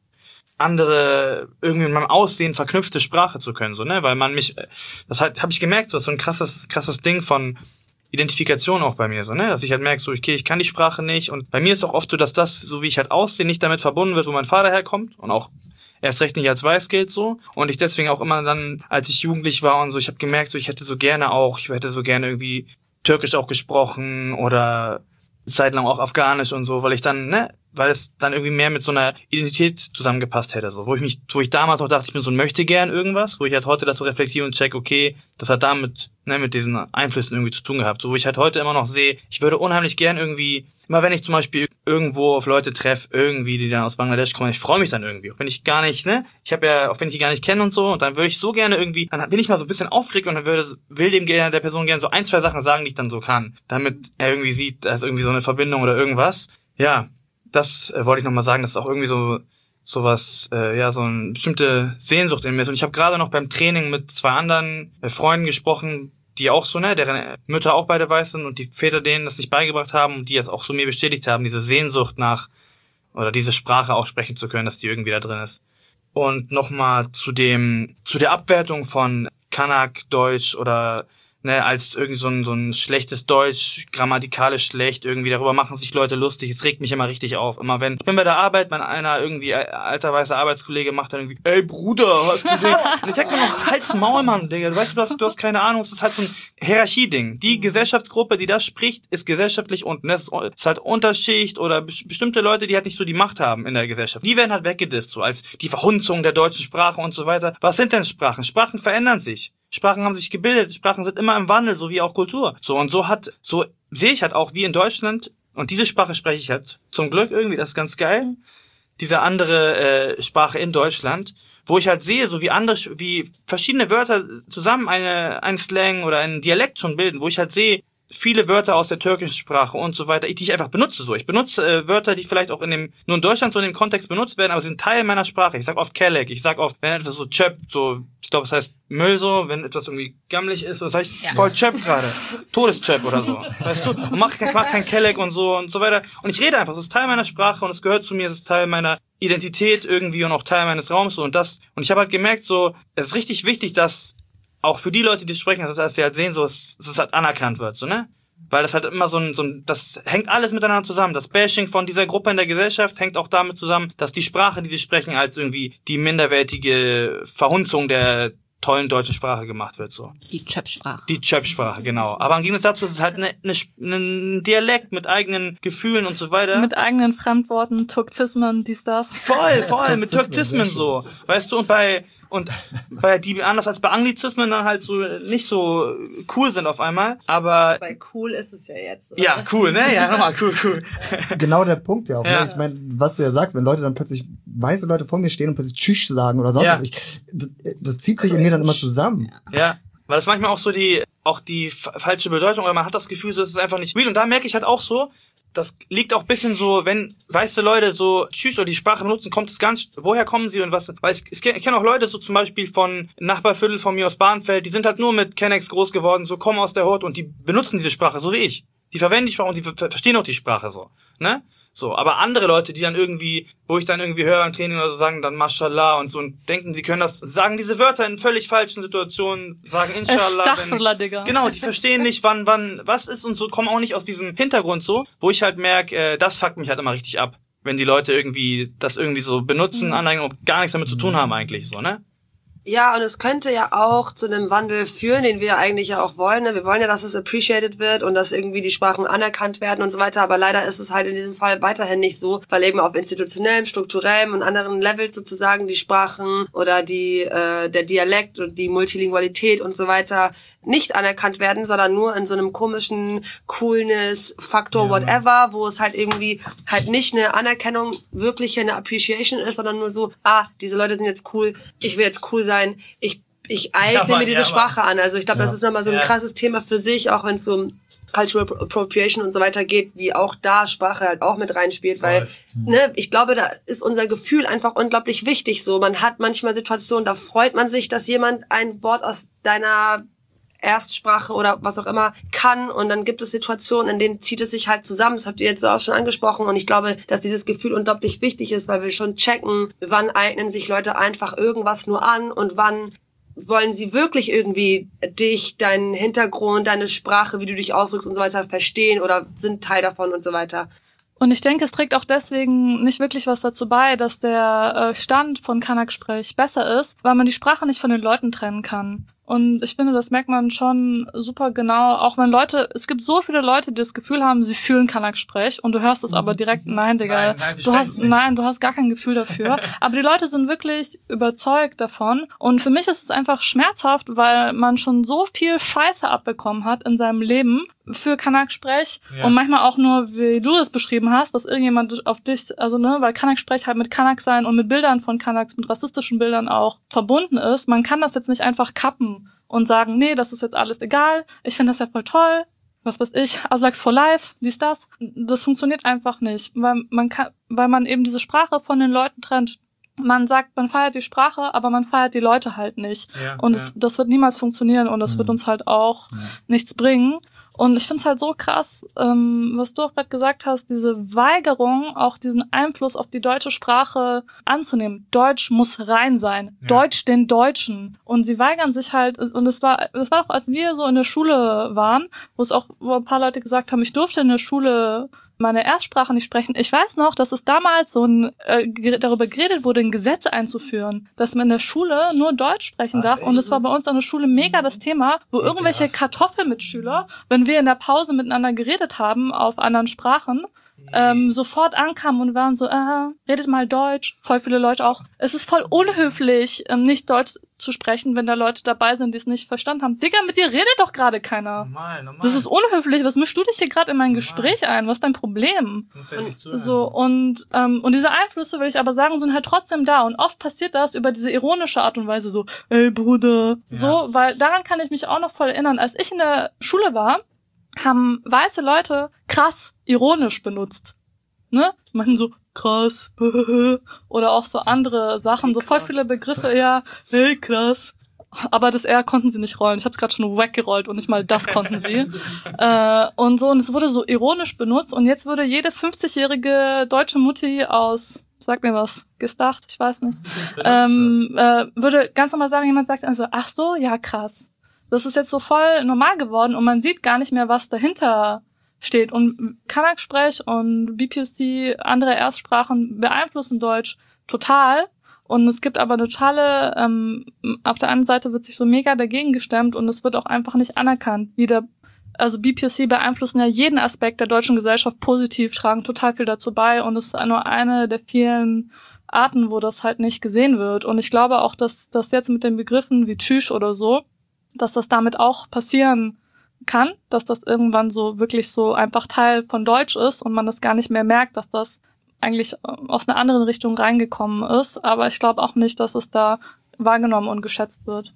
Speaker 3: andere irgendwie mit meinem Aussehen verknüpfte Sprache zu können, so, ne, weil man mich, das halt, habe ich gemerkt, das ist so ein krasses Ding von Identifikation auch bei mir, so, ne, dass ich halt merke, so, okay, ich kann die Sprache nicht, und bei mir ist auch oft so, dass das, so wie ich halt aussehe, nicht damit verbunden wird, wo mein Vater herkommt, und auch erst recht nicht als weiß gilt, so, und ich deswegen auch immer dann, als ich jugendlich war und so, ich habe gemerkt, so, ich hätte so gerne irgendwie Türkisch auch gesprochen oder zeitlang auch Afghanisch und so, weil weil es dann irgendwie mehr mit so einer Identität zusammengepasst hätte, so. Wo ich damals noch dachte, ich bin so ein Möchtegern irgendwas, wo ich halt heute das so reflektiere und check, okay, das hat damit, ne, mit diesen Einflüssen irgendwie zu tun gehabt. So, wo ich halt heute immer noch sehe, ich würde unheimlich gern irgendwie, immer wenn ich zum Beispiel irgendwo auf Leute treffe, irgendwie, die dann aus Bangladesch kommen, ich freue mich dann irgendwie, auch wenn ich gar nicht, ne, auch wenn ich die gar nicht kenne und so, und dann würde ich so gerne irgendwie, dann bin ich mal so ein bisschen aufgeregt und dann will dem der Person gerne so 1, 2 Sachen sagen, die ich dann so kann, damit er irgendwie sieht, da ist irgendwie so eine Verbindung oder irgendwas. Ja, das wollte ich nochmal sagen, das ist auch irgendwie so was, so eine bestimmte Sehnsucht in mir ist. Und ich habe gerade noch beim Training mit 2 anderen Freunden gesprochen, die auch so, ne, deren Mütter auch beide weiß sind und die Väter denen das nicht beigebracht haben und die jetzt auch so mir bestätigt haben, diese Sehnsucht nach, oder diese Sprache auch sprechen zu können, dass die irgendwie da drin ist. Und nochmal zu der Abwertung von Kanak-Deutsch oder, ne, als irgendwie so ein schlechtes Deutsch, grammatikalisch schlecht, irgendwie darüber machen sich Leute lustig, es regt mich immer richtig auf. Immer wenn, ich bin bei der Arbeit, einer irgendwie, alter weißer Arbeitskollege macht dann irgendwie, ey Bruder, hast du den? Und ich denke mir noch, halt's Maul, Mann, Digga, du hast keine Ahnung, es ist halt so ein Hierarchieding. Die Gesellschaftsgruppe, die das spricht, ist gesellschaftlich unten. Das ist halt Unterschicht oder bestimmte Leute, die halt nicht so die Macht haben in der Gesellschaft. Die werden halt weggedisst, so als die Verhunzung der deutschen Sprache und so weiter. Was sind denn Sprachen? Sprachen verändern sich. Sprachen haben sich gebildet, Sprachen sind immer im Wandel, so wie auch Kultur. So sehe ich halt auch wie in Deutschland, und diese Sprache spreche ich halt zum Glück irgendwie, das ist ganz geil, diese andere Sprache in Deutschland, wo ich halt sehe, so wie verschiedene Wörter zusammen einen Slang oder einen Dialekt schon bilden, wo ich halt sehe, viele Wörter aus der türkischen Sprache und so weiter, die ich einfach benutze so. Ich benutze Wörter, die vielleicht auch nur in Deutschland so in dem Kontext benutzt werden, aber sie sind Teil meiner Sprache. Ich sag oft Kelek, ich sag oft, wenn etwas so Chöp, so, ich glaube, es heißt Müll so, wenn etwas irgendwie gammelig ist, das heißt voll Chöp gerade. Todeschöp oder so. Weißt du? Und mach kein Kelek und so weiter. Und ich rede einfach, es ist Teil meiner Sprache und es gehört zu mir, es ist Teil meiner Identität irgendwie und auch Teil meines Raums so und ich habe halt gemerkt, so, es ist richtig wichtig, dass auch für die Leute, die sprechen, dass sie halt sehen, so, es halt anerkannt wird, so, ne? Weil das halt immer das hängt alles miteinander zusammen. Das Bashing von dieser Gruppe in der Gesellschaft hängt auch damit zusammen, dass die Sprache, die sie sprechen, als irgendwie die minderwertige Verhunzung der tollen deutschen Sprache gemacht wird, so.
Speaker 5: Die Chöp-Sprache.
Speaker 3: Die Chöp-Sprache, genau. Aber im Gegensatz dazu ist es halt ein Dialekt mit eigenen Gefühlen und so weiter.
Speaker 1: Mit eigenen Fremdworten, Turkismen, dies, das.
Speaker 3: Voll, mit Turkismen so. Weißt du, und bei die anders als bei Anglizismen dann halt so nicht so cool sind auf einmal, aber
Speaker 4: bei cool ist es ja jetzt.
Speaker 3: Oder? Ja, cool, ne? Ja, nochmal cool.
Speaker 2: Genau der Punkt ja auch.
Speaker 3: Ja.
Speaker 2: Ne? Ich meine, was du ja sagst, wenn Leute dann plötzlich, weiße Leute vor mir stehen und plötzlich Tschüss sagen oder sonst was, das zieht sich in mir dann immer zusammen.
Speaker 3: Ja, weil das manchmal auch so die falsche Bedeutung, oder man hat das Gefühl, so es ist einfach nicht real. Und da merke ich halt auch so, das liegt auch ein bisschen so, wenn weiße Leute so Tschüss oder die Sprache benutzen, kommt es ganz, woher kommen sie und was, weil ich kenne auch Leute so zum Beispiel von Nachbarviertel von mir aus Bahnfeld, die sind halt nur mit Kennex groß geworden, so kommen aus der Hut und die benutzen diese Sprache, so wie ich. Die verwenden die Sprache und die verstehen auch die Sprache so, ne? So, aber andere Leute, die dann irgendwie, wo ich dann irgendwie höre im Training oder so, sagen dann Mashallah und so und denken, sie können das, sagen diese Wörter in völlig falschen Situationen, sagen Inshallah.
Speaker 1: Astaghfirullah, Digga.
Speaker 3: Genau, die verstehen nicht, wann, was ist und so, kommen auch nicht aus diesem Hintergrund so, wo ich halt merke, das fuckt mich halt immer richtig ab, wenn die Leute irgendwie das irgendwie so benutzen, aneignen und gar nichts damit zu tun haben eigentlich, so, ne?
Speaker 4: Ja, und es könnte ja auch zu einem Wandel führen, den wir eigentlich ja auch wollen. Ne? Wir wollen ja, dass es appreciated wird und dass irgendwie die Sprachen anerkannt werden und so weiter. Aber leider ist es halt in diesem Fall weiterhin nicht so, weil eben auf institutionellem, strukturellem und anderen Levels sozusagen die Sprachen oder der Dialekt und die Multilingualität und so weiter nicht anerkannt werden, sondern nur in so einem komischen Coolness-Faktor, whatever, wo es halt irgendwie halt nicht eine Anerkennung, wirklich eine Appreciation ist, sondern nur so, diese Leute sind jetzt cool, ich will jetzt cool sein, ich eigne mir diese Sprache an. Also ich glaube, das ist nochmal so ein krasses Thema für sich, auch wenn es so um Cultural Appropriation und so weiter geht, wie auch da Sprache halt auch mit reinspielt, weil, ne, ich glaube, da ist unser Gefühl einfach unglaublich wichtig, so. Man hat manchmal Situationen, da freut man sich, dass jemand ein Wort aus deiner Erstsprache oder was auch immer kann, und dann gibt es Situationen, in denen zieht es sich halt zusammen, das habt ihr jetzt so auch schon angesprochen, und ich glaube, dass dieses Gefühl unglaublich wichtig ist, weil wir schon checken, wann eignen sich Leute einfach irgendwas nur an und wann wollen sie wirklich irgendwie dich, deinen Hintergrund, deine Sprache, wie du dich ausdrückst und so weiter verstehen oder sind Teil davon und so weiter.
Speaker 1: Und ich denke, es trägt auch deswegen nicht wirklich was dazu bei, dass der Stand von Kanak-Sprech besser ist, weil man die Sprache nicht von den Leuten trennen kann. Und ich finde, das merkt man schon super genau, auch wenn es gibt so viele Leute, die das Gefühl haben, sie fühlen Kanak-Sprech und du hörst es aber direkt, nein, Digga, du hast gar kein Gefühl dafür. Aber die Leute sind wirklich überzeugt davon und für mich ist es einfach schmerzhaft, weil man schon so viel Scheiße abbekommen hat in seinem Leben für Kanak-Sprech und manchmal auch nur, wie du es beschrieben hast, dass irgendjemand auf dich, also weil Kanak-Sprech halt mit Kanak sein und mit Bildern von Kanaks, mit rassistischen Bildern auch verbunden ist. Man kann das jetzt nicht einfach kappen und sagen, nee, das ist jetzt alles egal, ich finde das ja voll toll, was weiß ich, Aslaks for Life, dies, das. Das funktioniert einfach nicht, weil man eben diese Sprache von den Leuten trennt. Man sagt, man feiert die Sprache, aber man feiert die Leute halt nicht. Und das wird niemals funktionieren und das wird uns halt auch nichts bringen. Und ich finde es halt so krass, was du auch gerade gesagt hast, diese Weigerung, auch diesen Einfluss auf die deutsche Sprache anzunehmen. Deutsch muss rein sein. Ja. Deutsch den Deutschen. Und sie weigern sich halt, und das war auch, als wir so in der Schule waren, wo ein paar Leute gesagt haben, ich durfte in der Schule meine Erstsprache nicht sprechen. Ich weiß noch, dass es damals so darüber geredet wurde, ein Gesetz einzuführen, dass man in der Schule nur Deutsch sprechen darf. Und es war bei uns an der Schule mega das Thema, wo irgendwelche Kartoffelmitschüler, wenn wir in der Pause miteinander geredet haben auf anderen Sprachen, sofort ankamen und waren so, redet mal Deutsch. Voll viele Leute auch. Es ist voll unhöflich, nicht Deutsch zu sprechen, wenn da Leute dabei sind, die es nicht verstanden haben. Digga, mit dir redet doch gerade keiner. Normal. Das ist unhöflich. Was mischst du dich hier gerade in mein Gespräch ein? Was ist dein Problem? Und diese Einflüsse, will ich aber sagen, sind halt trotzdem da. Und oft passiert das über diese ironische Art und Weise so, ey Bruder. Ja. So, weil daran kann ich mich auch noch voll erinnern. Als ich in der Schule war, haben weiße Leute krass ironisch benutzt. Ne? Die meinten so, krass, oder auch so andere Sachen, so voll viele Begriffe, ja, hey, krass. Aber das R konnten sie nicht rollen. Ich hab's gerade schon weggerollt und nicht mal das konnten sie. Und es wurde so ironisch benutzt und jetzt würde jede 50-jährige deutsche Mutti aus, sag mir was, Gestacht, ich weiß nicht, würde ganz normal sagen, jemand sagt also, ach so, ja, krass. Das ist jetzt so voll normal geworden und man sieht gar nicht mehr, was dahinter steht. Und Kanak-Sprech und BPOC, andere Erstsprachen beeinflussen Deutsch total. Und es gibt aber eine totale, auf der anderen Seite wird sich so mega dagegen gestemmt und es wird auch einfach nicht anerkannt. Also BPOC beeinflussen ja jeden Aspekt der deutschen Gesellschaft positiv, tragen total viel dazu bei und es ist nur eine der vielen Arten, wo das halt nicht gesehen wird. Und ich glaube auch, dass das jetzt mit den Begriffen wie Tschüss oder so, dass das damit auch passieren kann, dass das irgendwann so wirklich so einfach Teil von Deutsch ist und man das gar nicht mehr merkt, dass das eigentlich aus einer anderen Richtung reingekommen ist. Aber ich glaube auch nicht, dass es da wahrgenommen und geschätzt wird.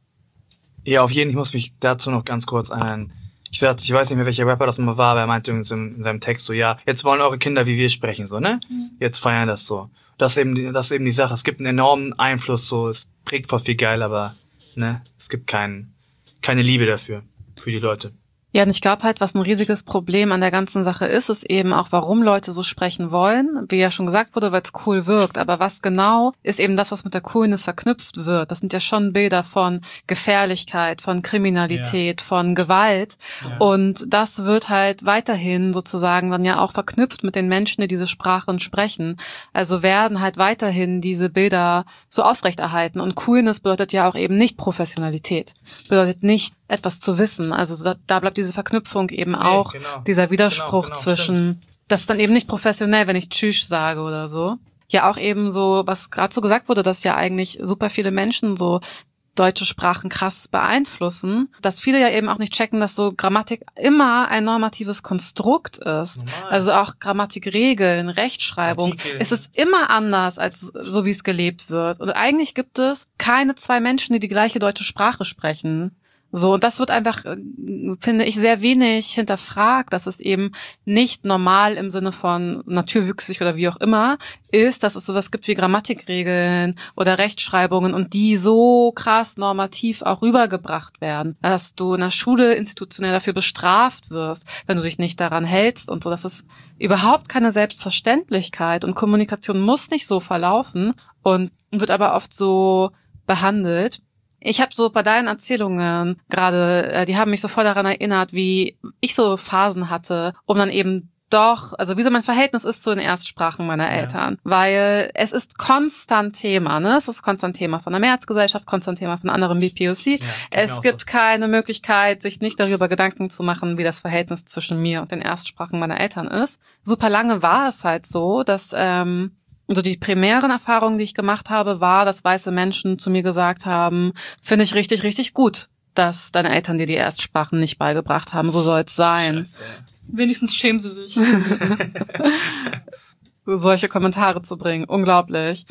Speaker 3: Ja, auf jeden Fall, ich muss mich dazu noch ganz kurz ich weiß nicht mehr, welcher Rapper das mal war, aber er meinte in seinem Text so, ja, jetzt wollen eure Kinder wie wir sprechen, so, ne? Jetzt feiern das so. Das ist eben die Sache. Es gibt einen enormen Einfluss, so, es prägt voll viel geil, aber, ne, es gibt keine Liebe dafür, für die Leute.
Speaker 6: Ja, und ich glaube halt, was ein riesiges Problem an der ganzen Sache ist eben auch, warum Leute so sprechen wollen. Wie ja schon gesagt wurde, weil es cool wirkt. Aber was genau ist eben das, was mit der Coolness verknüpft wird. Das sind ja schon Bilder von Gefährlichkeit, von Kriminalität, von Gewalt. Ja. Und das wird halt weiterhin sozusagen dann ja auch verknüpft mit den Menschen, die diese Sprachen sprechen. Also werden halt weiterhin diese Bilder so aufrechterhalten. Und Coolness bedeutet ja auch eben nicht Professionalität. Bedeutet nicht etwas zu wissen. Also da bleibt diese Verknüpfung eben auch, dieser Widerspruch zwischen, das ist dann eben nicht professionell, wenn ich Tschüss sage oder so. Ja, auch eben so, was gerade so gesagt wurde, dass ja eigentlich super viele Menschen so deutsche Sprachen krass beeinflussen, dass viele ja eben auch nicht checken, dass so Grammatik immer ein normatives Konstrukt ist. Normal. Also auch Grammatikregeln, Rechtschreibung. Es ist immer anders, als so wie es gelebt wird. Und eigentlich gibt es keine zwei Menschen, die die gleiche deutsche Sprache sprechen. So, und das wird einfach, finde ich, sehr wenig hinterfragt, dass es eben nicht normal im Sinne von naturwüchsig oder wie auch immer ist, dass es sowas gibt wie Grammatikregeln oder Rechtschreibungen und die so krass normativ auch rübergebracht werden, dass du in der Schule institutionell dafür bestraft wirst, wenn du dich nicht daran hältst und so. Das ist überhaupt keine Selbstverständlichkeit und Kommunikation muss nicht so verlaufen und wird aber oft so behandelt. Ich habe so bei deinen Erzählungen gerade, die haben mich so voll daran erinnert, wie ich so Phasen hatte, um dann eben doch, also wie so mein Verhältnis ist zu den Erstsprachen meiner Eltern, weil es ist konstant Thema, ne? Es ist konstant Thema von der Mehrheitsgesellschaft, konstant Thema von anderen BPOC. Es gibt keine Möglichkeit, sich nicht darüber Gedanken zu machen, wie das Verhältnis zwischen mir und den Erstsprachen meiner Eltern ist. Super lange war es halt so, dass so die primären Erfahrungen, die ich gemacht habe, war, dass weiße Menschen zu mir gesagt haben, finde ich richtig, richtig gut, dass deine Eltern dir die Erstsprachen nicht beigebracht haben, so soll es sein.
Speaker 3: Scheiße.
Speaker 1: Wenigstens schämen sie sich.
Speaker 6: Solche Kommentare zu bringen, unglaublich.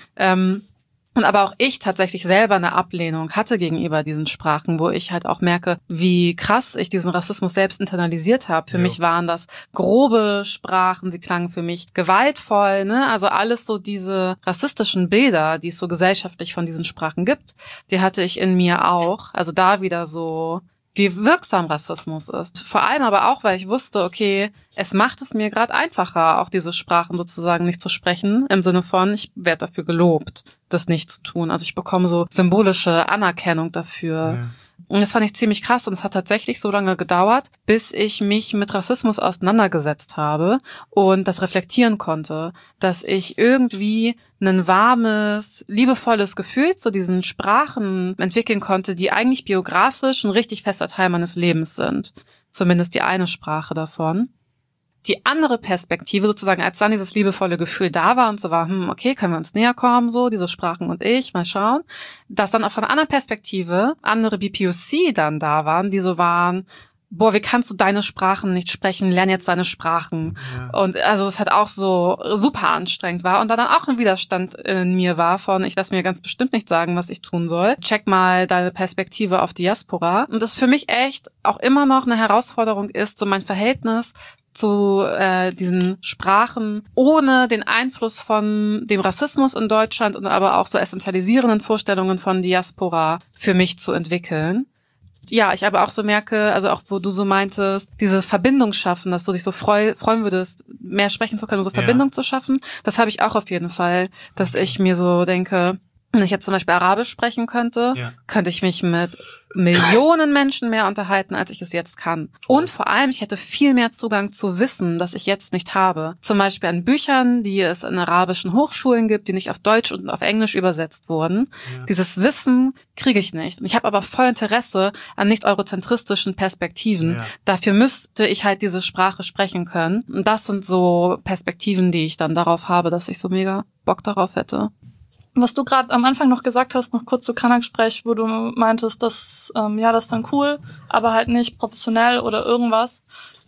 Speaker 6: Und aber auch ich tatsächlich selber eine Ablehnung hatte gegenüber diesen Sprachen, wo ich halt auch merke, wie krass ich diesen Rassismus selbst internalisiert habe. Für mich waren das grobe Sprachen, sie klangen für mich gewaltvoll, ne? Also alles so diese rassistischen Bilder, die es so gesellschaftlich von diesen Sprachen gibt, die hatte ich in mir auch. Also da wieder so, wie wirksam Rassismus ist. Vor allem aber auch, weil ich wusste, okay, es macht es mir gerade einfacher, auch diese Sprachen sozusagen nicht zu sprechen, im Sinne von, ich werde dafür gelobt, das nicht zu tun. Also ich bekomme so symbolische Anerkennung dafür. Ja. Und das fand ich ziemlich krass und es hat tatsächlich so lange gedauert, bis ich mich mit Rassismus auseinandergesetzt habe und das reflektieren konnte, dass ich irgendwie ein warmes, liebevolles Gefühl zu diesen Sprachen entwickeln konnte, die eigentlich biografisch ein richtig fester Teil meines Lebens sind. Zumindest die eine Sprache davon. Die andere Perspektive sozusagen, als dann dieses liebevolle Gefühl da war und so war, okay, können wir uns näher kommen, so, diese Sprachen und ich, mal schauen, dass dann auch von einer anderen Perspektive andere BPOC dann da waren, die so waren, boah, wie kannst du deine Sprachen nicht sprechen, lern jetzt deine Sprachen. Ja. Und also es halt auch so super anstrengend war und da dann auch ein Widerstand in mir war von, ich lasse mir ganz bestimmt nicht sagen, was ich tun soll. Check mal deine Perspektive auf Diaspora. Und das für mich echt auch immer noch eine Herausforderung ist, so mein Verhältnis zu diesen Sprachen ohne den Einfluss von dem Rassismus in Deutschland und aber auch so essentialisierenden Vorstellungen von Diaspora für mich zu entwickeln. Ja, ich aber auch so merke, also auch wo du so meintest, diese Verbindung schaffen, dass du dich so freuen würdest, mehr sprechen zu können, so Verbindung zu schaffen, das habe ich auch auf jeden Fall, dass ich mir so denke, wenn ich jetzt zum Beispiel Arabisch sprechen könnte, könnte ich mich mit Millionen Menschen mehr unterhalten, als ich es jetzt kann. Und vor allem, ich hätte viel mehr Zugang zu Wissen, das ich jetzt nicht habe. Zum Beispiel an Büchern, die es in arabischen Hochschulen gibt, die nicht auf Deutsch und auf Englisch übersetzt wurden. Ja. Dieses Wissen kriege ich nicht. Und ich habe aber voll Interesse an nicht eurozentristischen Perspektiven. Ja. Dafür müsste ich halt diese Sprache sprechen können. Und das sind so Perspektiven, die ich dann darauf habe, dass ich so mega Bock darauf hätte.
Speaker 1: Was du gerade am Anfang noch gesagt hast, noch kurz zu Kanak-Sprech, wo du meintest, dass das ist dann cool, aber halt nicht professionell oder irgendwas.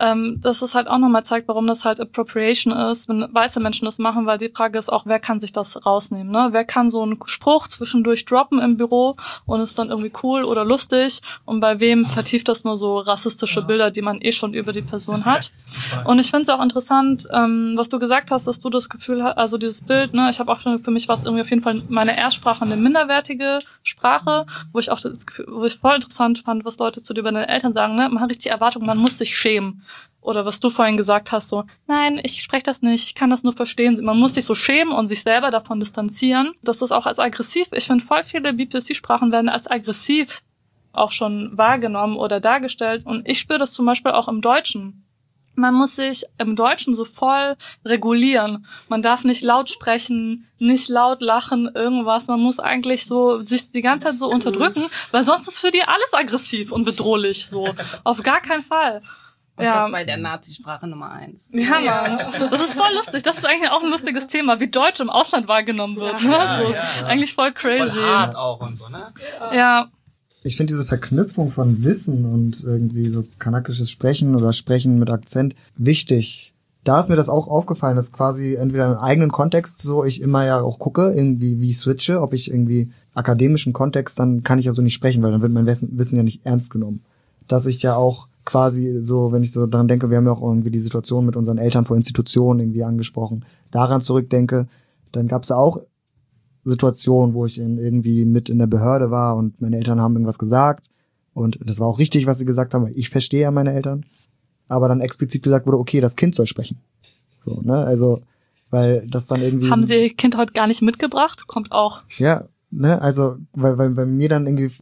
Speaker 1: Das ist halt auch nochmal zeigt, warum das halt Appropriation ist, wenn weiße Menschen das machen, weil die Frage ist auch, wer kann sich das rausnehmen, ne? Wer kann so einen Spruch zwischendurch droppen im Büro und ist dann irgendwie cool oder lustig und bei wem vertieft das nur so rassistische Bilder, die man schon über die Person hat. Und ich finde es auch interessant, was du gesagt hast, dass du das Gefühl hast, also dieses Bild, ne, ich habe auch für mich was irgendwie auf jeden Fall meine Erstsprache eine minderwertige Sprache, wo ich auch das Gefühl, wo ich voll interessant fand, was Leute zu dir über deine Eltern sagen, ne, man hat richtig die Erwartung, man muss sich schämen. Oder was du vorhin gesagt hast, so, nein, ich spreche das nicht, ich kann das nur verstehen. Man muss sich so schämen und sich selber davon distanzieren. Das ist auch als aggressiv, ich finde, voll viele BPOC-Sprachen werden als aggressiv auch schon wahrgenommen oder dargestellt. Und ich spüre das zum Beispiel auch im Deutschen. Man muss sich im Deutschen so voll regulieren. Man darf nicht laut sprechen, nicht laut lachen, irgendwas. Man muss eigentlich so sich die ganze Zeit so unterdrücken, weil sonst ist für die alles aggressiv und bedrohlich, so. Auf gar keinen Fall.
Speaker 5: Und das bei der Nazisprache Nummer 1.
Speaker 1: Ja, Mann. Das ist voll lustig. Das ist eigentlich auch ein lustiges Thema, wie Deutsch im Ausland wahrgenommen wird. Ne? Eigentlich voll crazy.
Speaker 3: Voll hart auch und so, ne?
Speaker 1: Ja.
Speaker 2: Ich finde diese Verknüpfung von Wissen und irgendwie so kanakisches Sprechen oder Sprechen mit Akzent wichtig. Da ist mir das auch aufgefallen, dass quasi entweder im eigenen Kontext so ich immer ja auch gucke, irgendwie wie ich switche, ob ich irgendwie akademischen Kontext, dann kann ich ja so nicht sprechen, weil dann wird mein Wissen ja nicht ernst genommen. Dass ich ja auch quasi so, wenn ich so daran denke, wir haben ja auch irgendwie die Situation mit unseren Eltern vor Institutionen irgendwie angesprochen, daran zurückdenke, dann gab es ja auch Situationen, wo ich irgendwie mit in der Behörde war und meine Eltern haben irgendwas gesagt und das war auch richtig, was sie gesagt haben, weil ich verstehe ja meine Eltern, aber dann explizit gesagt wurde, okay, das Kind soll sprechen. So, ne, also, weil das dann irgendwie...
Speaker 1: Haben sie ihr Kind heute gar nicht mitgebracht? Kommt auch.
Speaker 2: Ja, ne, also, weil mir dann irgendwie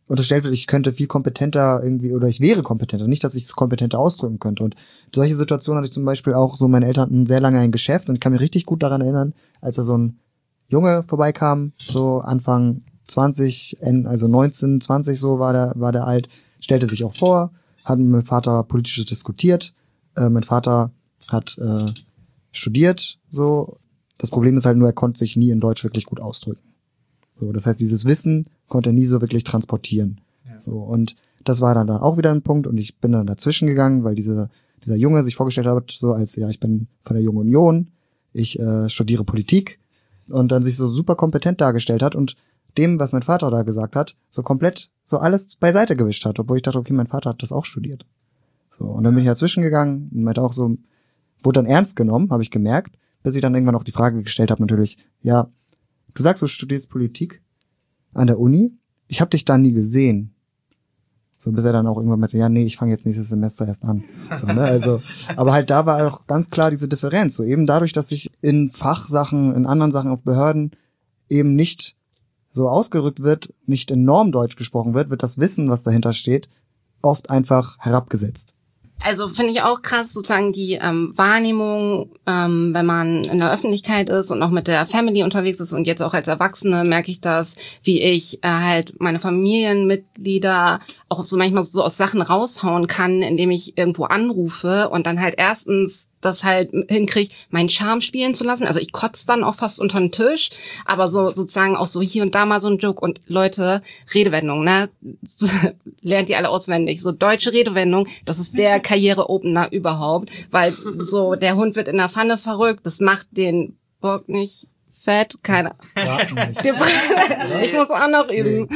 Speaker 2: unterstellt wird, ich könnte viel kompetenter irgendwie, oder ich wäre kompetenter, nicht, dass ich es kompetenter ausdrücken könnte. Und solche Situationen hatte ich zum Beispiel auch so, meine Eltern hatten sehr lange ein Geschäft und ich kann mich richtig gut daran erinnern, als da so ein Junge vorbeikam, so Anfang 20, also 19, 20 so war der alt, stellte sich auch vor, hat mit meinem Vater politisch diskutiert. Mein Vater hat studiert, so. Das Problem ist halt nur, er konnte sich nie in Deutsch wirklich gut ausdrücken. So, das heißt, dieses Wissen konnte er nie so wirklich transportieren. Ja. So, und das war dann auch wieder ein Punkt und ich bin dann dazwischen gegangen, weil dieser Junge sich vorgestellt hat, so als, ja, ich bin von der Jungen Union, ich studiere Politik und dann sich so super kompetent dargestellt hat und dem, was mein Vater da gesagt hat, so komplett so alles beiseite gewischt hat, obwohl ich dachte, okay, mein Vater hat das auch studiert. So, und dann bin ich dazwischen gegangen und meinte auch so, wurde dann ernst genommen, habe ich gemerkt, bis ich dann irgendwann auch die Frage gestellt habe, natürlich, ja, du sagst, du studierst Politik an der Uni, ich habe dich da nie gesehen. So, bis er dann auch irgendwann meinte, ja, nee, ich fange jetzt nächstes Semester erst an. So, ne? Also, aber halt da war auch ganz klar diese Differenz. So eben dadurch, dass ich in Fachsachen, in anderen Sachen auf Behörden eben nicht so ausgerückt wird, nicht in Normdeutsch gesprochen wird das Wissen, was dahinter steht, oft einfach herabgesetzt.
Speaker 5: Also finde ich auch krass, sozusagen die Wahrnehmung, wenn man in der Öffentlichkeit ist und auch mit der Family unterwegs ist und jetzt auch als Erwachsene merke ich das, wie ich halt meine Familienmitglieder auch so manchmal so aus Sachen raushauen kann, indem ich irgendwo anrufe und dann halt erstens das halt hinkriege, meinen Charme spielen zu lassen. Also ich kotze dann auch fast unter den Tisch, aber so sozusagen auch so hier und da mal so ein Joke. Und Leute, Redewendung, ne? Lernt ihr alle auswendig. So deutsche Redewendung, das ist der Karriere-Opener überhaupt, weil so der Hund wird in der Pfanne verrückt, das macht den Bock nicht fett, keine Ich muss auch noch üben.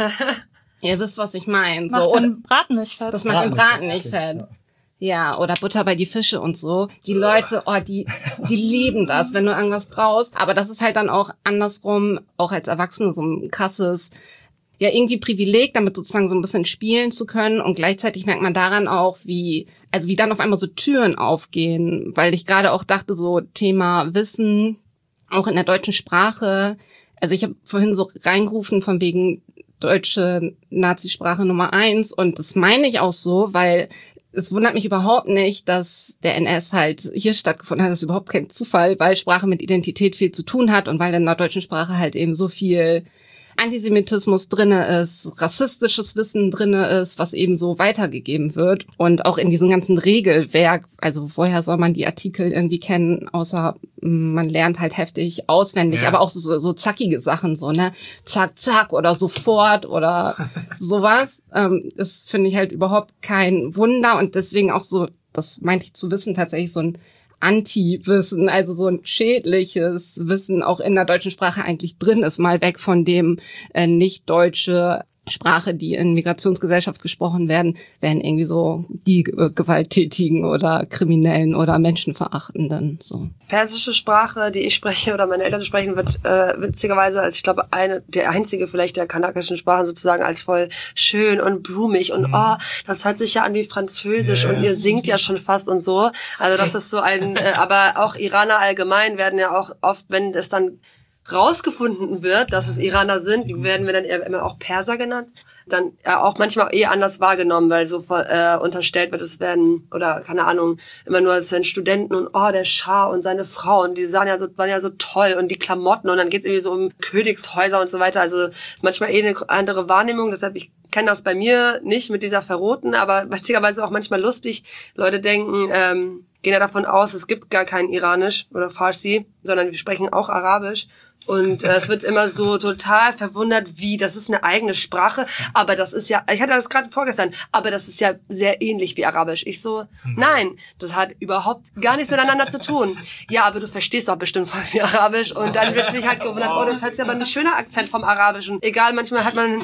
Speaker 5: Ihr wisst, was ich meine.
Speaker 1: Macht so, den Braten nicht fett.
Speaker 5: Das macht den Braten nicht fett. Ja, oder Butter bei die Fische und so. Die Leute, die lieben das, wenn du irgendwas brauchst. Aber das ist halt dann auch andersrum, auch als Erwachsene so ein krasses, ja, irgendwie Privileg, damit sozusagen so ein bisschen spielen zu können. Und gleichzeitig merkt man daran auch, wie dann auf einmal so Türen aufgehen. Weil ich gerade auch dachte, so Thema Wissen, auch in der deutschen Sprache. Also ich habe vorhin so reingerufen von wegen deutsche Nazisprache Nummer 1. Und das meine ich auch so, weil es wundert mich überhaupt nicht, dass der NS halt hier stattgefunden hat. Das ist überhaupt kein Zufall, weil Sprache mit Identität viel zu tun hat und weil in der deutschen Sprache halt eben so viel Antisemitismus drinne ist, rassistisches Wissen drinne ist, was eben so weitergegeben wird. Und auch in diesem ganzen Regelwerk, also woher soll man die Artikel irgendwie kennen, außer man lernt halt heftig auswendig, aber auch so zackige Sachen, so, ne? Zack, zack oder sofort oder sowas. Das finde ich halt überhaupt kein Wunder und deswegen auch so, das meinte ich zu wissen, tatsächlich so ein Anti-Wissen, also so ein schädliches Wissen auch in der deutschen Sprache eigentlich drin ist, mal weg von dem nicht deutsche Sprache, die in Migrationsgesellschaft gesprochen werden irgendwie so die Gewalttätigen oder Kriminellen oder Menschenverachtenden, so.
Speaker 4: Persische Sprache, die ich spreche oder meine Eltern sprechen, wird witzigerweise als, ich glaube, der einzige vielleicht der kanakischen Sprachen sozusagen als voll schön und blumig und das hört sich ja an wie Französisch und ihr singt ja schon fast und so. Also das ist so ein, aber auch Iraner allgemein werden ja auch oft, wenn es dann rausgefunden wird, dass es Iraner sind, die werden wir dann immer auch Perser genannt, dann auch manchmal anders wahrgenommen, weil so unterstellt wird, es werden, oder keine Ahnung, immer nur, es sind Studenten und der Schah und seine Frau und die waren ja so toll und die Klamotten und dann geht's irgendwie so um Königshäuser und so weiter, also manchmal eine andere Wahrnehmung, deshalb ich kenne das bei mir nicht mit dieser Verroten, aber witzigerweise auch manchmal lustig, Leute denken, gehen ja davon aus, es gibt gar kein Iranisch oder Farsi, sondern wir sprechen auch Arabisch. Und es wird immer so total verwundert, das ist eine eigene Sprache, aber das ist ja, ich hatte das gerade vorgestern, aber das ist ja sehr ähnlich wie Arabisch. Ich so, nein, das hat überhaupt gar nichts miteinander zu tun. Ja, aber du verstehst doch bestimmt voll wie Arabisch. Und dann wird sich halt gewundert, das hat ja aber ein schöner Akzent vom Arabischen. Egal, manchmal hat man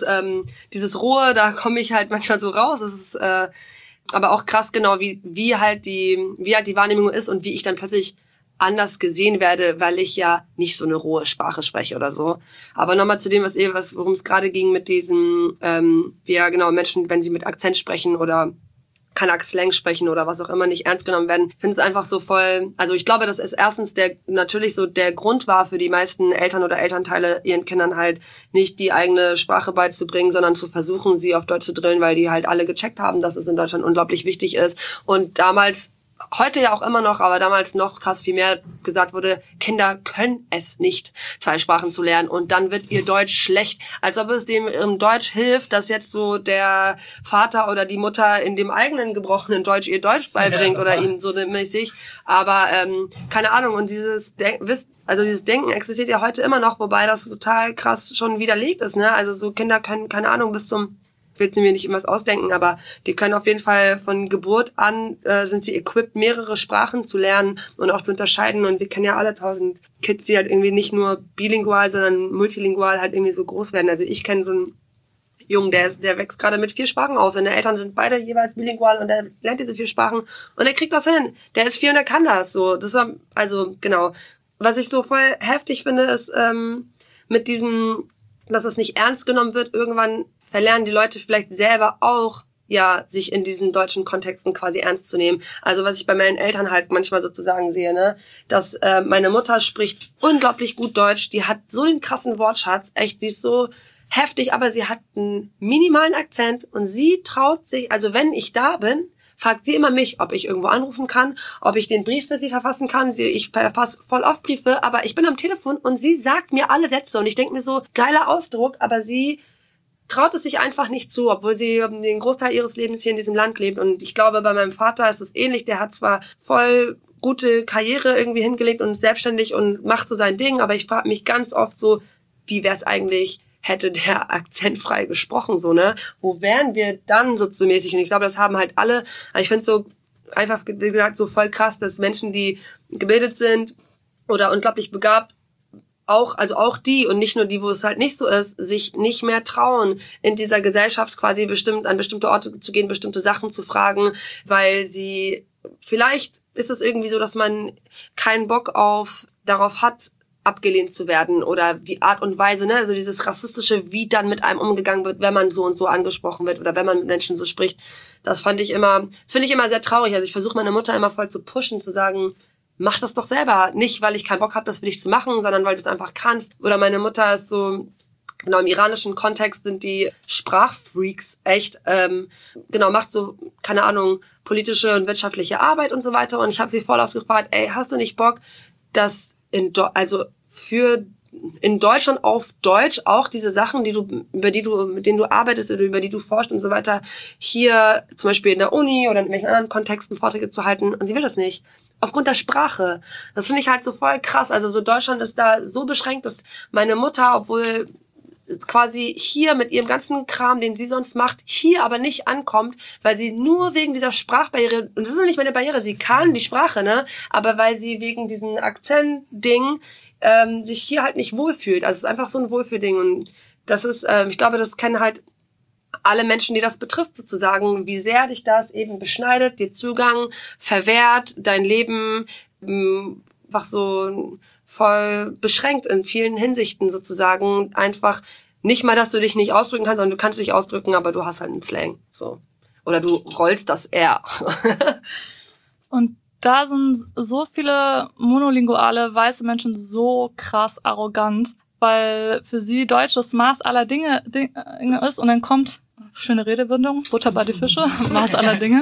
Speaker 4: dieses Rohe, da komme ich halt manchmal so raus. Das ist aber auch krass genau, wie halt die Wahrnehmung ist und wie ich dann plötzlich anders gesehen werde, weil ich ja nicht so eine rohe Sprache spreche oder so. Aber nochmal zu dem, worum es gerade ging mit diesen, Menschen, wenn sie mit Akzent sprechen oder keine Slang sprechen oder was auch immer, nicht ernst genommen werden. Ich finde es einfach so voll, also ich glaube, dass es erstens natürlich so der Grund war für die meisten Eltern oder Elternteile, ihren Kindern halt nicht die eigene Sprache beizubringen, sondern zu versuchen, sie auf Deutsch zu drillen, weil die halt alle gecheckt haben, dass es in Deutschland unglaublich wichtig ist. Und damals, heute ja auch immer noch, aber damals noch krass viel mehr gesagt wurde, Kinder können es nicht, 2 Sprachen zu lernen und dann wird ihr Deutsch schlecht. Als ob es dem im Deutsch hilft, dass jetzt so der Vater oder die Mutter in dem eigenen gebrochenen Deutsch ihr Deutsch beibringt oder ihm so mäßig. Aber keine Ahnung, und dieses Denken existiert ja heute immer noch, wobei das total krass schon widerlegt ist, ne? Also so Kinder können, keine Ahnung, bis zum, ich will mir nicht immer was ausdenken, aber die können auf jeden Fall von Geburt an, sind sie equipped, mehrere Sprachen zu lernen und auch zu unterscheiden. Und wir kennen ja alle 1000 Kids, die halt irgendwie nicht nur bilingual, sondern multilingual halt irgendwie so groß werden. Also ich kenne so einen Jungen, der wächst gerade mit 4 Sprachen auf. Seine Eltern sind beide jeweils bilingual und er lernt diese 4 Sprachen und er kriegt das hin. Der ist 4 und er kann das. So, das war, also genau. Was ich so voll heftig finde, ist mit diesem, dass es nicht ernst genommen wird, irgendwann verlernen die Leute vielleicht selber auch, ja, sich in diesen deutschen Kontexten quasi ernst zu nehmen. Also was ich bei meinen Eltern halt manchmal sozusagen sehe, ne, dass meine Mutter spricht unglaublich gut Deutsch, die hat so den krassen Wortschatz, echt, die ist so heftig, aber sie hat einen minimalen Akzent und sie traut sich, also wenn ich da bin, fragt sie immer mich, ob ich irgendwo anrufen kann, ob ich den Brief für sie verfassen kann. Ich verfasse voll oft Briefe, aber ich bin am Telefon und sie sagt mir alle Sätze und ich denke mir so, geiler Ausdruck, aber sie traut es sich einfach nicht zu, obwohl sie den Großteil ihres Lebens hier in diesem Land lebt. Und ich glaube, bei meinem Vater ist es ähnlich. Der hat zwar voll gute Karriere irgendwie hingelegt und ist selbstständig und macht so sein Ding, aber ich frage mich ganz oft so, wie wäre es eigentlich, hätte der akzentfrei gesprochen, so, ne? Wo wären wir dann so mäßig? Und ich glaube, das haben halt alle, aber ich finde es so einfach, wie gesagt, so voll krass, dass Menschen, die gebildet sind oder unglaublich begabt, auch die und nicht nur die, wo es halt nicht so ist, sich nicht mehr trauen, in dieser Gesellschaft quasi an bestimmte Orte zu gehen, bestimmte Sachen zu fragen, weil sie, vielleicht ist es irgendwie so, dass man keinen Bock darauf hat, abgelehnt zu werden oder die Art und Weise, ne, also dieses rassistische, wie dann mit einem umgegangen wird, wenn man so und so angesprochen wird oder wenn man mit Menschen so spricht, das finde ich immer sehr traurig. Also ich versuche meine Mutter immer voll zu pushen, zu sagen, mach das doch selber. Nicht, weil ich keinen Bock habe, das für dich zu machen, sondern weil du es einfach kannst. Oder meine Mutter ist so, genau, im iranischen Kontext sind die Sprachfreaks echt, macht so, keine Ahnung, politische und wirtschaftliche Arbeit und so weiter. Und ich habe sie voll oft gefragt, ey, hast du nicht Bock, dass in Deutschland auf Deutsch auch diese Sachen, mit denen du arbeitest oder über die du forschst und so weiter, hier zum Beispiel in der Uni oder in welchen anderen Kontexten Vorträge zu halten, und sie will das nicht. Aufgrund der Sprache. Das finde ich halt so voll krass. Also so Deutschland ist da so beschränkt, dass meine Mutter, obwohl quasi hier mit ihrem ganzen Kram, den sie sonst macht, hier aber nicht ankommt, weil sie nur wegen dieser Sprachbarriere, und das ist nicht meine Barriere, sie kann die Sprache, ne, aber weil sie wegen diesen Akzent-Ding sich hier halt nicht wohlfühlt. Also es ist einfach so ein Wohlfühlding und das ist, ich glaube, das kennen halt alle Menschen, die das betrifft, sozusagen, wie sehr dich das eben beschneidet, dir Zugang verwehrt, dein Leben einfach so voll beschränkt in vielen Hinsichten sozusagen. Einfach nicht mal, dass du dich nicht ausdrücken kannst, sondern du kannst dich ausdrücken, aber du hast halt einen Slang. So. Oder du rollst das R.
Speaker 1: Und da sind so viele monolinguale weiße Menschen so krass arrogant, weil für sie Deutsch das Maß aller Dinge ist und dann kommt, schöne Redewendung, Butter bei die Fische, Maß aller Dinge.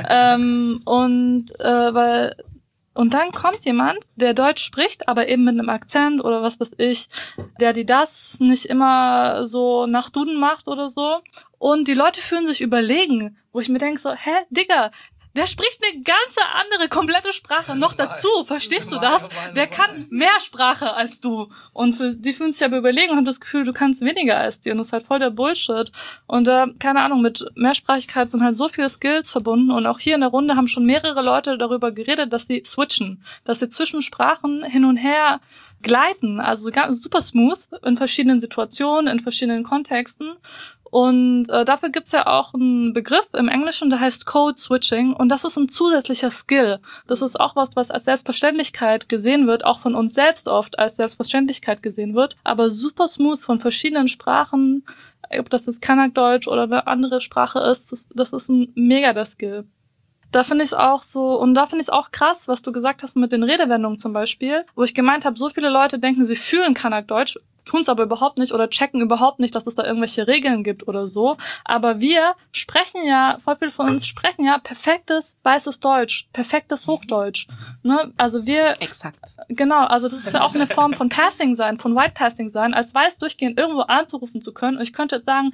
Speaker 1: Und dann kommt jemand, der Deutsch spricht, aber eben mit einem Akzent oder was weiß ich, der die das nicht immer so nach Duden macht oder so. Und die Leute fühlen sich überlegen, wo ich mir denke so, hä, Digga, der spricht eine ganze andere, komplette Sprache noch dazu. Verstehst du das? Der kann mehr Sprache als du. Und die fühlen sich aber überlegen und haben das Gefühl, du kannst weniger als die. Und das ist halt voll der Bullshit. Und keine Ahnung, mit Mehrsprachigkeit sind halt so viele Skills verbunden. Und auch hier in der Runde haben schon mehrere Leute darüber geredet, dass sie switchen. Dass sie zwischen Sprachen hin und her gleiten. Also ganz super smooth in verschiedenen Situationen, in verschiedenen Kontexten. Und dafür gibt's ja auch einen Begriff im Englischen, der heißt Code Switching. Und das ist ein zusätzlicher Skill. Das ist auch was als Selbstverständlichkeit gesehen wird, auch von uns selbst oft als Selbstverständlichkeit gesehen wird. Aber super smooth von verschiedenen Sprachen, ob das jetzt Kanakdeutsch oder eine andere Sprache ist, das ist ein mega der Skill. Da finde ich es auch so, und da finde ich es auch krass, was du gesagt hast mit den Redewendungen zum Beispiel, wo ich gemeint habe, so viele Leute denken, sie fühlen Kanakdeutsch, tun es aber überhaupt nicht oder checken überhaupt nicht, dass es da irgendwelche Regeln gibt oder so. Aber wir sprechen ja, voll viele von uns sprechen ja perfektes weißes Deutsch, perfektes Hochdeutsch. Ne? Also wir...
Speaker 5: Exakt.
Speaker 1: Genau, also das ist ja auch eine Form von Passing sein, von White Passing sein, als weiß durchgehend irgendwo anzurufen zu können. Und ich könnte jetzt sagen,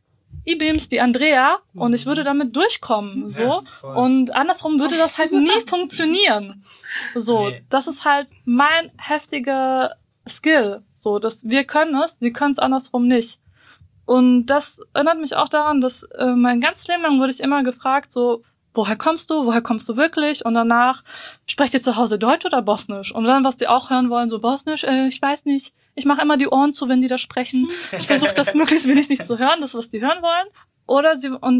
Speaker 1: ich die Andrea, und ich würde damit durchkommen, so.
Speaker 3: Ja,
Speaker 1: und andersrum würde das halt nie funktionieren. So,
Speaker 3: Nee.
Speaker 1: das ist halt mein heftiger Skill. So, dass wir können es, sie können es andersrum nicht. Und das erinnert mich auch daran, dass mein ganzes Leben lang wurde ich immer gefragt, so, woher kommst du wirklich? Und danach, sprecht ihr zu Hause Deutsch oder Bosnisch? Und dann, was die auch hören wollen, so Bosnisch, ich weiß nicht, ich mache immer die Ohren zu, wenn die da sprechen. Ich versuche das möglichst wenig nicht zu hören, das ist, was die hören wollen. Oder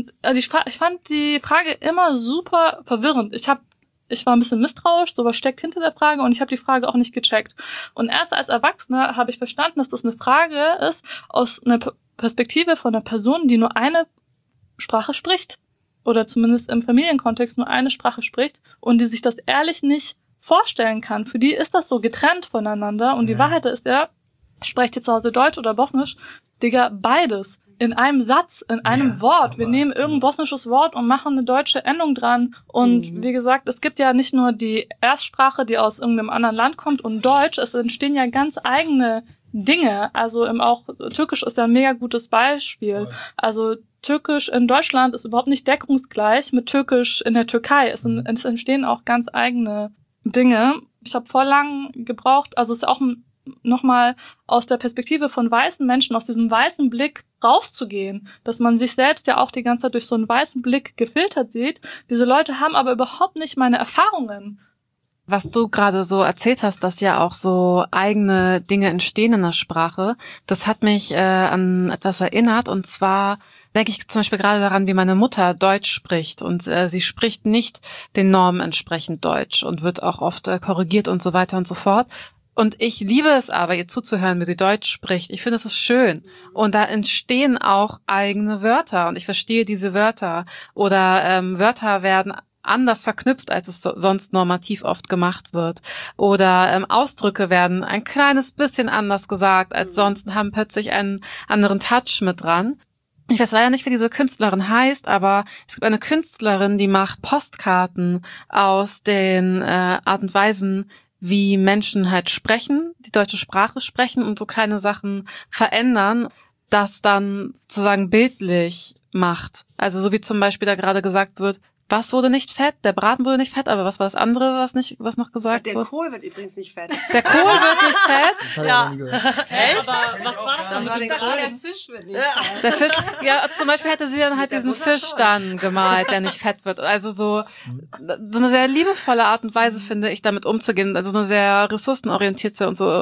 Speaker 1: ich fand die Frage immer super verwirrend. Ich war ein bisschen misstrauisch, so was steckt hinter der Frage, und ich habe die Frage auch nicht gecheckt. Und erst als Erwachsener habe ich verstanden, dass das eine Frage ist aus einer Perspektive von einer Person, die nur eine Sprache spricht. Oder zumindest im Familienkontext nur eine Sprache spricht und die sich das ehrlich nicht vorstellen kann. Für die ist das so getrennt voneinander. Und die Wahrheit ist ja, sprecht ihr zu Hause Deutsch oder Bosnisch? Digga, beides. In einem Satz, in einem Wort. Wir nehmen irgendein bosnisches Wort und machen eine deutsche Endung dran. Und wie gesagt, es gibt ja nicht nur die Erstsprache, die aus irgendeinem anderen Land kommt, und Deutsch. Es entstehen ja ganz eigene Dinge. Also auch Türkisch ist ja ein mega gutes Beispiel. Also Türkisch in Deutschland ist überhaupt nicht deckungsgleich mit Türkisch in der Türkei. Es entstehen auch ganz eigene Dinge. Ich habe voll lang gebraucht, also es ist auch nochmal aus der Perspektive von weißen Menschen, aus diesem weißen Blick rauszugehen, dass man sich selbst ja auch die ganze Zeit durch so einen weißen Blick gefiltert sieht. Diese Leute haben aber überhaupt nicht meine Erfahrungen.
Speaker 6: Was du gerade so erzählt hast, dass ja auch so eigene Dinge entstehen in der Sprache, das hat mich an etwas erinnert, und zwar denke ich zum Beispiel gerade daran, wie meine Mutter Deutsch spricht, und sie spricht nicht den Normen entsprechend Deutsch und wird auch oft korrigiert und so weiter und so fort. Und ich liebe es aber, ihr zuzuhören, wie sie Deutsch spricht. Ich finde, es ist schön. Und da entstehen auch eigene Wörter, und ich verstehe diese Wörter. Oder Wörter werden anders verknüpft, als es sonst normativ oft gemacht wird. Oder Ausdrücke werden ein kleines bisschen anders gesagt als sonst und haben plötzlich einen anderen Touch mit dran. Ich weiß leider nicht, wie diese Künstlerin heißt, aber es gibt eine Künstlerin, die macht Postkarten aus den Art und Weisen, wie Menschen halt sprechen, die deutsche Sprache sprechen, und so kleine Sachen verändern, das dann sozusagen bildlich macht. Also so wie zum Beispiel da gerade gesagt wird, was wurde nicht fett? Der Braten wurde nicht fett, aber was war das andere, was noch gesagt wurde?
Speaker 4: Der Kohl wird übrigens nicht fett.
Speaker 6: Der Kohl wird nicht fett?
Speaker 2: Das habe ich noch nie gehört.
Speaker 1: Echt? Aber was war das dann?
Speaker 4: war
Speaker 5: Ich
Speaker 4: der
Speaker 5: dachte,
Speaker 4: Kohl.
Speaker 5: der Fisch wird nicht fett.
Speaker 6: Der Fisch, ja, zum Beispiel hätte sie dann halt diesen Fisch dann gemalt, der nicht fett wird. Also so eine sehr liebevolle Art und Weise, finde ich, damit umzugehen. Also eine sehr ressourcenorientierte und so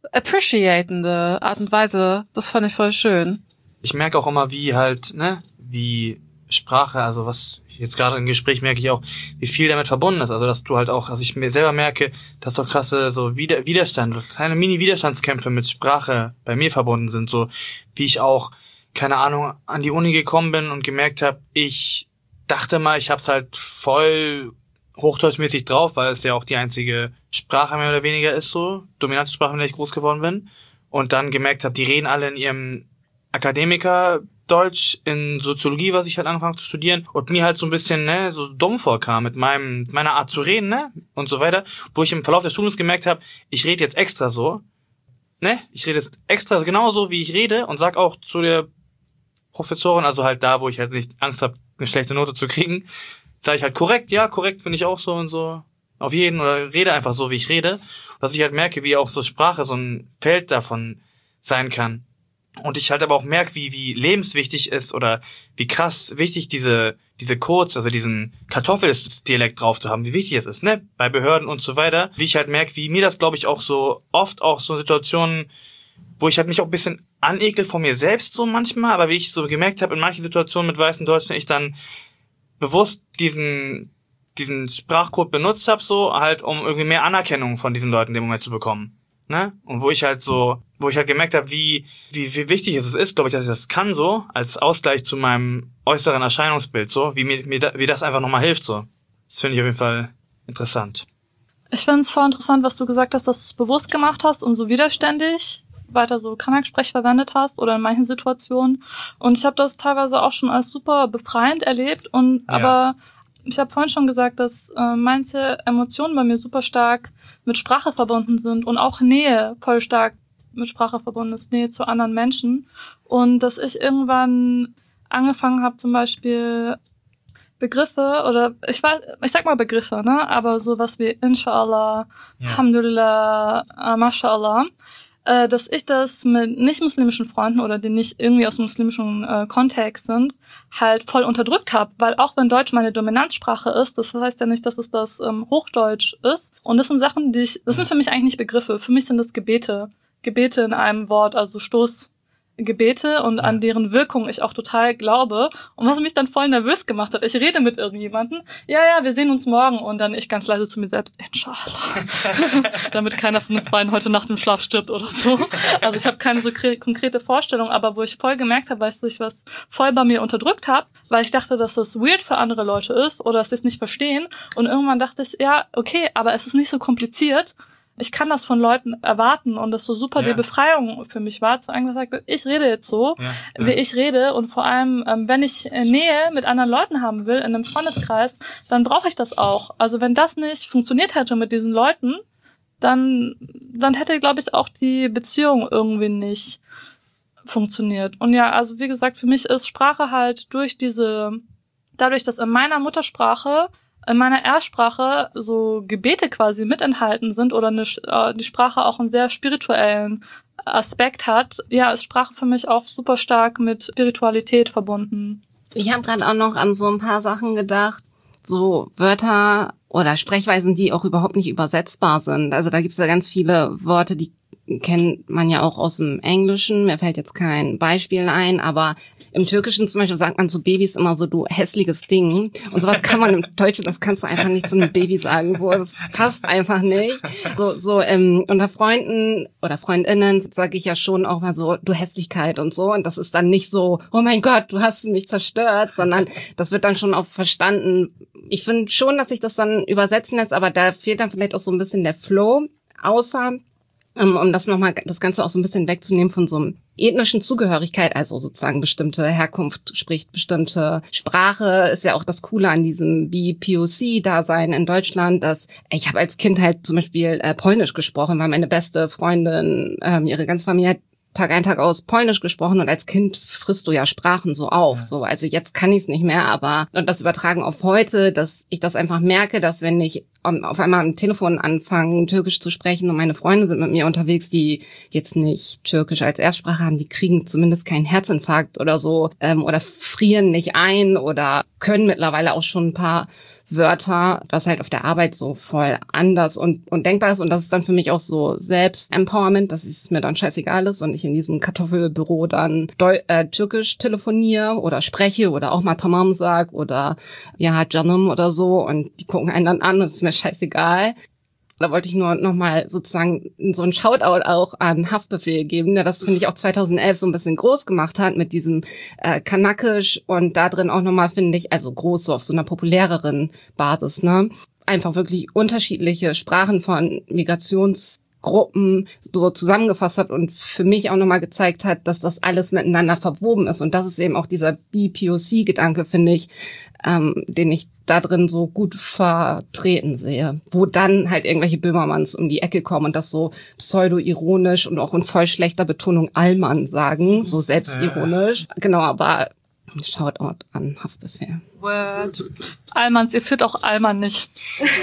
Speaker 6: appreciatende Art und Weise. Das fand ich voll schön.
Speaker 3: Ich merke auch immer, wie Sprache, also was jetzt gerade im Gespräch merke ich auch, wie viel damit verbunden ist. Also dass du halt auch, also ich mir selber merke, dass doch krasse so Widerstand, kleine Mini-Widerstandskämpfe mit Sprache bei mir verbunden sind. So wie ich auch, keine Ahnung, an die Uni gekommen bin und gemerkt habe, ich dachte mal, ich hab's halt voll hochdeutschmäßig drauf, weil es ja auch die einzige Sprache mehr oder weniger ist, so dominante Sprache, mit der ich groß geworden bin. Und dann gemerkt habe, die reden alle in ihrem Akademiker Deutsch in Soziologie, was ich halt angefangen zu studieren, und mir halt so ein bisschen, so dumm vorkam mit meiner Art zu reden, und so weiter, wo ich im Verlauf des Studiums gemerkt habe, ich rede jetzt extra so, ich rede jetzt extra genauso, wie ich rede, und sag auch zu der Professorin, also halt da, wo ich halt nicht Angst habe, eine schlechte Note zu kriegen, sage ich halt korrekt, ja, korrekt finde ich auch so und so, auf jeden, oder rede einfach so, wie ich rede, dass ich halt merke, wie auch so Sprache so ein Feld davon sein kann. Und ich halt aber auch merke, wie lebenswichtig ist oder wie krass wichtig diese Codes, also diesen Kartoffelsdialekt drauf zu haben, wie wichtig es ist, bei Behörden und so weiter. Wie ich halt merke, wie mir das, glaube ich, auch so oft auch so Situationen, wo ich halt mich auch ein bisschen anekel von mir selbst so manchmal, aber wie ich so gemerkt habe, in manchen Situationen mit weißen Deutschen, ich dann bewusst diesen Sprachcode benutzt habe, so halt, um irgendwie mehr Anerkennung von diesen Leuten in dem Moment zu bekommen. Und wo ich halt gemerkt habe, wie wichtig es ist, glaube ich, dass ich das kann, so, als Ausgleich zu meinem äußeren Erscheinungsbild, so, wie das einfach nochmal hilft, so. Das finde ich auf jeden Fall interessant.
Speaker 1: Ich finde es voll interessant, was du gesagt hast, dass du es bewusst gemacht hast und so widerständig weiter so Kanak-Sprech verwendet hast oder in manchen Situationen. Und ich habe das teilweise auch schon als super befreiend erlebt. Und aber ich habe vorhin schon gesagt, dass manche Emotionen bei mir super stark mit Sprache verbunden sind und auch Nähe voll stark mit Sprache verbunden ist, Nähe zu anderen Menschen. Und dass ich irgendwann angefangen habe, zum Beispiel Begriffe oder ich sag mal Begriffe, ne, aber sowas wie Inshallah, Alhamdulillah, Mashallah, dass ich das mit nicht-muslimischen Freunden oder die nicht irgendwie aus dem muslimischen Kontext sind, halt voll unterdrückt habe, weil auch wenn Deutsch meine Dominanzsprache ist, das heißt ja nicht, dass es das Hochdeutsch ist. Und das sind Sachen, das sind für mich eigentlich nicht Begriffe, für mich sind das Gebete in einem Wort, also Stoßgebete und an deren Wirkung ich auch total glaube. Und was mich dann voll nervös gemacht hat, ich rede mit irgendjemandem, ja, wir sehen uns morgen und dann ich ganz leise zu mir selbst, Inshallah, damit keiner von uns beiden heute Nacht im Schlaf stirbt oder so. Also ich habe keine so konkrete Vorstellung, aber wo ich voll gemerkt habe, dass ich was voll bei mir unterdrückt habe, weil ich dachte, dass das weird für andere Leute ist oder dass sie es nicht verstehen und irgendwann dachte ich, ja, okay, aber es ist nicht so kompliziert. Ich kann das von Leuten erwarten und das so super die Befreiung für mich war, zu eigentlich gesagt, ich rede jetzt so, wie ich rede und vor allem, wenn ich Nähe mit anderen Leuten haben will, in einem Freundeskreis, dann brauche ich das auch. Also wenn das nicht funktioniert hätte mit diesen Leuten, dann hätte, glaube ich, auch die Beziehung irgendwie nicht funktioniert. Und ja, also wie gesagt, für mich ist Sprache halt dadurch, dass in meiner Muttersprache in meiner Erstsprache so Gebete quasi mit enthalten sind oder die Sprache auch einen sehr spirituellen Aspekt hat, ja, ist Sprache für mich auch super stark mit Spiritualität verbunden.
Speaker 5: Ich habe gerade auch noch an so ein paar Sachen gedacht, so Wörter oder Sprechweisen, die auch überhaupt nicht übersetzbar sind. Also da gibt's ja ganz viele Worte, die kennt man ja auch aus dem Englischen. Mir fällt jetzt kein Beispiel ein, aber im Türkischen zum Beispiel sagt man zu Babys immer so, du hässliches Ding. Und sowas kann man im Deutschen, das kannst du einfach nicht zu einem Baby sagen. So, das passt einfach nicht. So unter Freunden oder Freundinnen sage ich ja schon auch mal so, du Hässlichkeit und so. Und das ist dann nicht so, oh mein Gott, du hast mich zerstört, sondern das wird dann schon auch verstanden. Ich finde schon, dass sich das dann übersetzen lässt, aber da fehlt dann vielleicht auch so ein bisschen der Flow. Außer, um das Ganze auch so ein bisschen wegzunehmen von so einem ethnischen Zugehörigkeit, also sozusagen bestimmte Herkunft, spricht bestimmte Sprache, ist ja auch das Coole an diesem BPOC-Dasein in Deutschland, dass ich habe als Kind halt zum Beispiel Polnisch gesprochen, weil meine beste Freundin, ihre ganze Familie hat Tag ein, Tag aus Polnisch gesprochen und als Kind frisst du ja Sprachen so auf. So, also jetzt kann ich es nicht mehr, aber und das übertragen auf heute, dass ich das einfach merke, dass wenn ich auf einmal am Telefon anfange, Türkisch zu sprechen und meine Freunde sind mit mir unterwegs, die jetzt nicht Türkisch als Erstsprache haben, die kriegen zumindest keinen Herzinfarkt oder so oder frieren nicht ein oder können mittlerweile auch schon ein paar Wörter, was halt auf der Arbeit so voll anders und denkbar ist. Und das ist dann für mich auch so Selbstempowerment, dass es mir dann scheißegal ist und ich in diesem Kartoffelbüro dann Türkisch telefoniere oder spreche oder auch mal Tamam sag oder ja, Canım oder so und die gucken einen dann an und es ist mir scheißegal. Da wollte ich nur nochmal sozusagen so einen Shoutout auch an Haftbefehl geben, der das, finde ich, auch 2011 so ein bisschen groß gemacht hat mit diesem Kanakisch und da drin auch nochmal, finde ich, also groß so auf so einer populäreren Basis, ne? Einfach wirklich unterschiedliche Sprachen von Migrationsgruppen so zusammengefasst hat und für mich auch nochmal gezeigt hat, dass das alles miteinander verwoben ist und das ist eben auch dieser BPOC-Gedanke, finde ich, den ich da drin so gut vertreten sehe, wo dann halt irgendwelche Böhmermanns um die Ecke kommen und das so pseudo-ironisch und auch in voll schlechter Betonung Allmann sagen, so selbstironisch. Genau, aber Shoutout an Haftbefehl.
Speaker 1: Word. Allmanns, ihr führt auch Allmann nicht.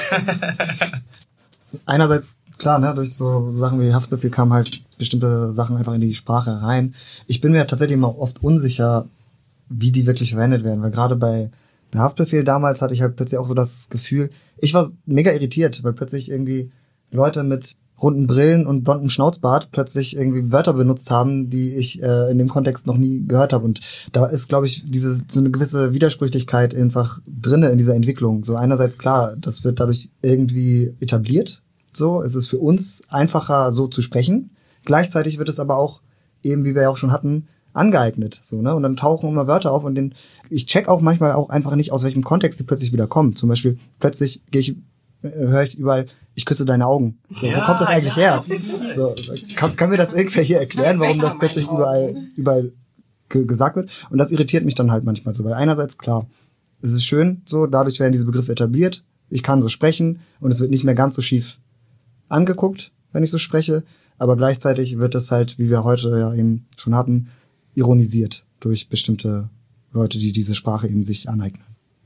Speaker 2: Einerseits, klar, ne, durch so Sachen wie Haftbefehl kamen halt bestimmte Sachen einfach in die Sprache rein. Ich bin mir tatsächlich immer oft unsicher, wie die wirklich verwendet werden, weil gerade bei Haftbefehl damals hatte ich halt plötzlich auch so das Gefühl, ich war mega irritiert, weil plötzlich irgendwie Leute mit runden Brillen und blondem Schnauzbart plötzlich irgendwie Wörter benutzt haben, die ich in dem Kontext noch nie gehört habe. Und da ist, glaube ich, so eine gewisse Widersprüchlichkeit einfach drinne in dieser Entwicklung. So einerseits klar, das wird dadurch irgendwie etabliert. So, es ist für uns einfacher, so zu sprechen. Gleichzeitig wird es aber auch, eben wie wir ja auch schon hatten, angeeignet, so, ne? Und dann tauchen immer Wörter auf und ich check auch manchmal auch einfach nicht, aus welchem Kontext die plötzlich wieder kommen. Zum Beispiel, plötzlich höre ich überall, ich küsse deine Augen. So, wo kommt das eigentlich her? So, kann mir das irgendwer hier erklären, warum das plötzlich überall gesagt wird? Und das irritiert mich dann halt manchmal so, weil einerseits, klar, es ist schön, so, dadurch werden diese Begriffe etabliert, ich kann so sprechen und es wird nicht mehr ganz so schief angeguckt, wenn ich so spreche, aber gleichzeitig wird das halt, wie wir heute ja eben schon hatten, ironisiert durch bestimmte Leute, die diese Sprache eben sich aneignen.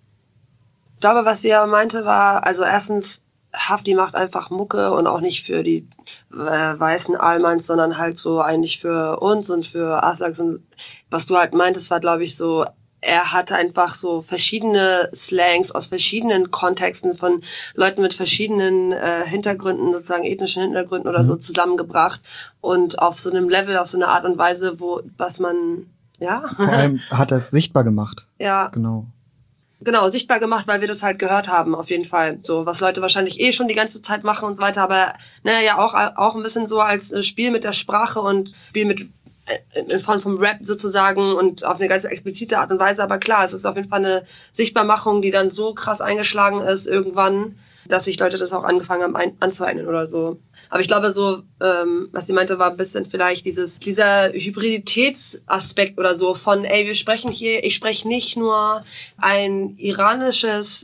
Speaker 4: Ich glaube, was sie ja meinte, war, also erstens, Hafti macht einfach Mucke und auch nicht für die weißen Almans, sondern halt so eigentlich für uns und für Aslaks. Und was du halt meintest, war, glaube ich, so, er hatte einfach so verschiedene Slangs aus verschiedenen Kontexten von Leuten mit verschiedenen Hintergründen, sozusagen ethnischen Hintergründen oder so zusammengebracht und auf so einem Level, auf so eine Art und Weise, was man, ja.
Speaker 2: Vor allem hat er es sichtbar gemacht.
Speaker 4: Ja. Genau, sichtbar gemacht, weil wir das halt gehört haben, auf jeden Fall. So, was Leute wahrscheinlich schon die ganze Zeit machen und so weiter, aber ja auch ein bisschen so als Spiel mit der Sprache und Spiel mit in Form vom Rap sozusagen und auf eine ganz explizite Art und Weise, aber klar, es ist auf jeden Fall eine Sichtbarmachung, die dann so krass eingeschlagen ist irgendwann, dass sich Leute das auch angefangen haben anzueignen oder so. Aber ich glaube so, was sie meinte, war ein bisschen vielleicht dieser Hybriditätsaspekt oder so von, wir sprechen hier, ich spreche nicht nur ein iranisches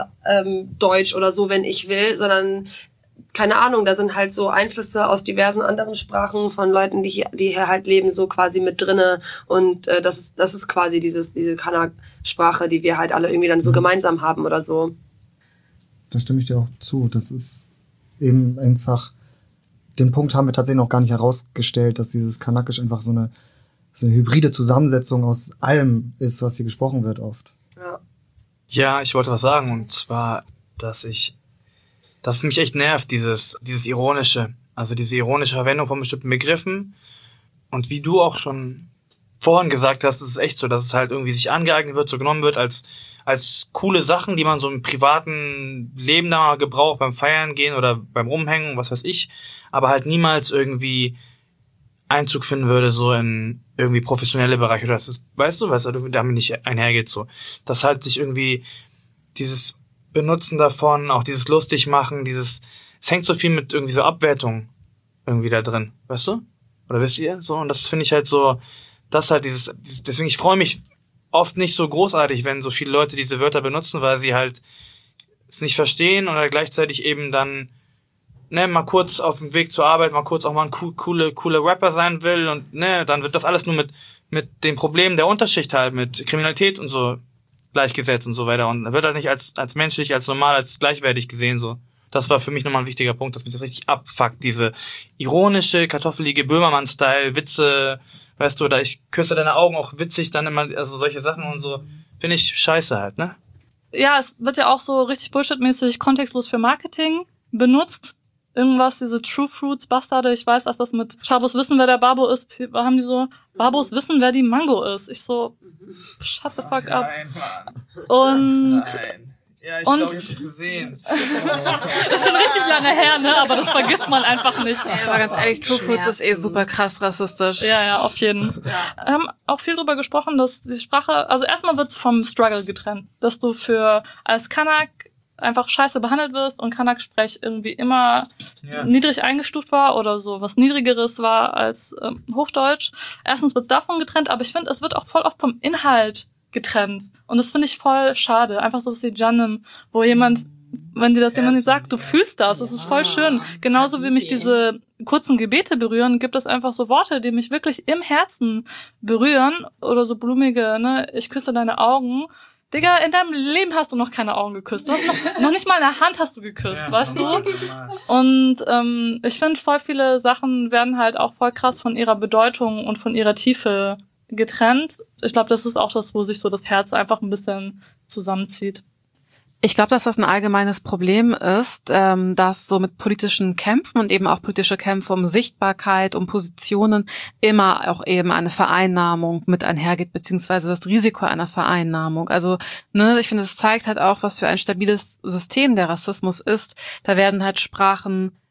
Speaker 4: Deutsch oder so, wenn ich will, sondern keine Ahnung, da sind halt so Einflüsse aus diversen anderen Sprachen von Leuten, die hier halt leben, so quasi mit drinne und das ist quasi diese Kanak-Sprache, die wir halt alle irgendwie dann so gemeinsam haben oder so.
Speaker 2: Da stimme ich dir auch zu. Das ist eben einfach, den Punkt haben wir tatsächlich noch gar nicht herausgestellt, dass dieses Kanakisch einfach so eine hybride Zusammensetzung aus allem ist, was hier gesprochen wird oft.
Speaker 3: Ja, ich wollte was sagen, und zwar, dass es mich echt nervt, dieses Ironische, also diese ironische Verwendung von bestimmten Begriffen. Und wie du auch schon vorhin gesagt hast, ist es echt so, dass es halt irgendwie sich angeeignet wird, so genommen wird als coole Sachen, die man so im privaten Leben da mal gebraucht, beim Feiern gehen oder beim Rumhängen, was weiß ich, aber halt niemals irgendwie Einzug finden würde, so in irgendwie professionelle Bereiche. Das ist, weißt du, was damit nicht einhergeht, so. Dass halt sich irgendwie dieses Benutzen davon, auch dieses lustig machen, es hängt so viel mit irgendwie so Abwertung irgendwie da drin, weißt du? Oder wisst ihr? So, und das finde ich halt so, das halt deswegen, ich freue mich oft nicht so großartig, wenn so viele Leute diese Wörter benutzen, weil sie halt es nicht verstehen oder gleichzeitig eben dann, mal kurz auf dem Weg zur Arbeit, mal kurz auch mal ein coole Rapper sein will und, dann wird das alles nur mit den Problemen der Unterschicht halt, mit Kriminalität und so gleichgesetzt und so weiter, und wird halt nicht als menschlich, als normal, als gleichwertig gesehen, so. Das war für mich nochmal ein wichtiger Punkt, dass mich das richtig abfuckt, diese ironische, kartoffelige Böhmermann-Style, Witze, weißt du, oder ich küsse deine Augen, auch witzig, dann immer, also solche Sachen und so, finde ich scheiße halt, ne?
Speaker 1: Ja, es wird ja auch so richtig bullshitmäßig kontextlos für Marketing benutzt. Irgendwas, diese True Fruits Bastarde, ich weiß, dass das mit Chabos wissen, wer der Babo ist, haben die so, Babos wissen, wer die Mango ist. Ich so, shut the fuck up.
Speaker 3: Nein, Mann.
Speaker 1: Und
Speaker 3: Nein. Ja, ich glaube, ich hab das gesehen.
Speaker 1: Ist schon richtig lange her, ne? Aber das vergisst man einfach nicht.
Speaker 6: Ja, aber ganz ehrlich, True Fruits ist super krass rassistisch.
Speaker 1: Ja, auf jeden. Wir haben auch viel drüber gesprochen, dass die Sprache, also erstmal wird's vom Struggle getrennt, dass du als Kanak einfach scheiße behandelt wirst und Kanak-Sprech irgendwie immer niedrig eingestuft war oder so was Niedrigeres war als Hochdeutsch. Erstens wird's davon getrennt, aber ich finde, es wird auch voll oft vom Inhalt getrennt. Und das finde ich voll schade. Einfach so wie Janem, wo wenn dir das jemand nicht sagt, du fühlst das ist voll schön. Genauso wie mich diese kurzen Gebete berühren, gibt es einfach so Worte, die mich wirklich im Herzen berühren oder so blumige, ich küsse deine Augen. Digga, in deinem Leben hast du noch keine Augen geküsst. Du hast noch nicht mal eine Hand hast du geküsst, weißt du? Und ich finde, voll viele Sachen werden halt auch voll krass von ihrer Bedeutung und von ihrer Tiefe getrennt. Ich glaube, das ist auch das, wo sich so das Herz einfach ein bisschen zusammenzieht.
Speaker 6: Ich glaube, dass das ein allgemeines Problem ist, dass so mit politischen Kämpfen und eben auch politische Kämpfe um Sichtbarkeit, um Positionen immer auch eben eine Vereinnahmung mit einhergeht, beziehungsweise das Risiko einer Vereinnahmung. Also, ich finde, es zeigt halt auch, was für ein stabiles System der Rassismus ist. Da werden halt Sprachen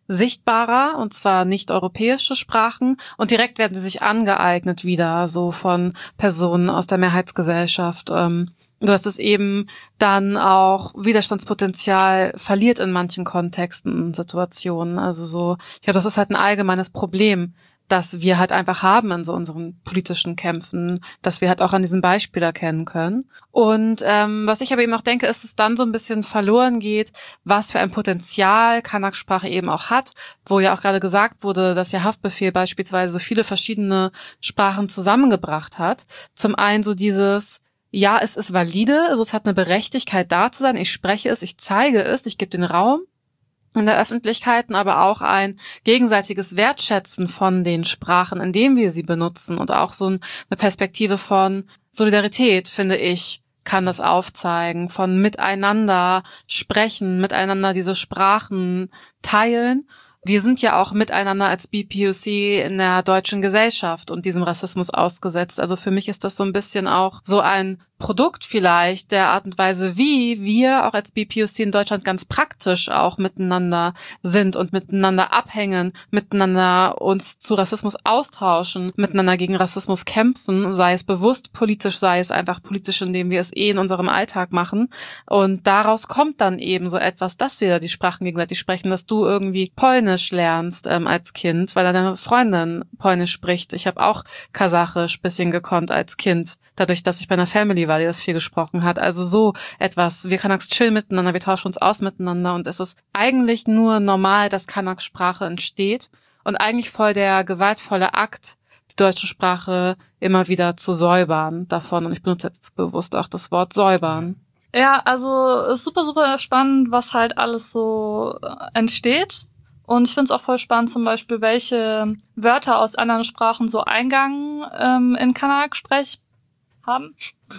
Speaker 6: sichtbarer, und zwar nicht europäische Sprachen, und direkt werden sie sich angeeignet wieder, so von Personen aus der Mehrheitsgesellschaft, dass es eben dann auch Widerstandspotenzial verliert in manchen Kontexten und Situationen. Also so, ich glaube, das ist halt ein allgemeines Problem, das wir halt einfach haben in so unseren politischen Kämpfen, dass wir halt auch an diesem Beispiel erkennen können. Und was ich aber eben auch denke, ist, dass es dann so ein bisschen verloren geht, was für ein Potenzial Kanak-Sprache eben auch hat, wo ja auch gerade gesagt wurde, dass ja Haftbefehl beispielsweise so viele verschiedene Sprachen zusammengebracht hat. Zum einen so dieses, ja, es ist valide, also es hat eine Berechtigkeit da zu sein, ich spreche es, ich zeige es, ich gebe den Raum in der Öffentlichkeit, aber auch ein gegenseitiges Wertschätzen von den Sprachen, indem wir sie benutzen, und auch so eine Perspektive von Solidarität, finde ich, kann das aufzeigen, von miteinander sprechen, miteinander diese Sprachen teilen. Wir sind ja auch miteinander als BPOC in der deutschen Gesellschaft und diesem Rassismus ausgesetzt. Also für mich ist das so ein bisschen auch so ein Produkt vielleicht der Art und Weise, wie wir auch als BPOC in Deutschland ganz praktisch auch miteinander sind und miteinander abhängen, miteinander uns zu Rassismus austauschen, miteinander gegen Rassismus kämpfen, sei es bewusst politisch, sei es einfach politisch, indem wir es in unserem Alltag machen. Und daraus kommt dann eben so etwas, dass wir die Sprachen gegenseitig sprechen, dass du irgendwie Polnisch lernst als Kind, weil deine Freundin Polnisch spricht. Ich habe auch Kasachisch bisschen gekonnt als Kind, dadurch, dass ich bei einer Family war, die das viel gesprochen hat. Also so etwas. Wir Kanaks chillen miteinander, wir tauschen uns aus miteinander, und es ist eigentlich nur normal, dass Kanak-Sprache entsteht, und eigentlich voll der gewaltvolle Akt, die deutsche Sprache immer wieder zu säubern davon. Und ich benutze jetzt bewusst auch das Wort säubern.
Speaker 1: Ja, also es ist super, super spannend, was halt alles so entsteht. Und ich finde es auch voll spannend, zum Beispiel, welche Wörter aus anderen Sprachen so Eingang in Kanak-Sprech haben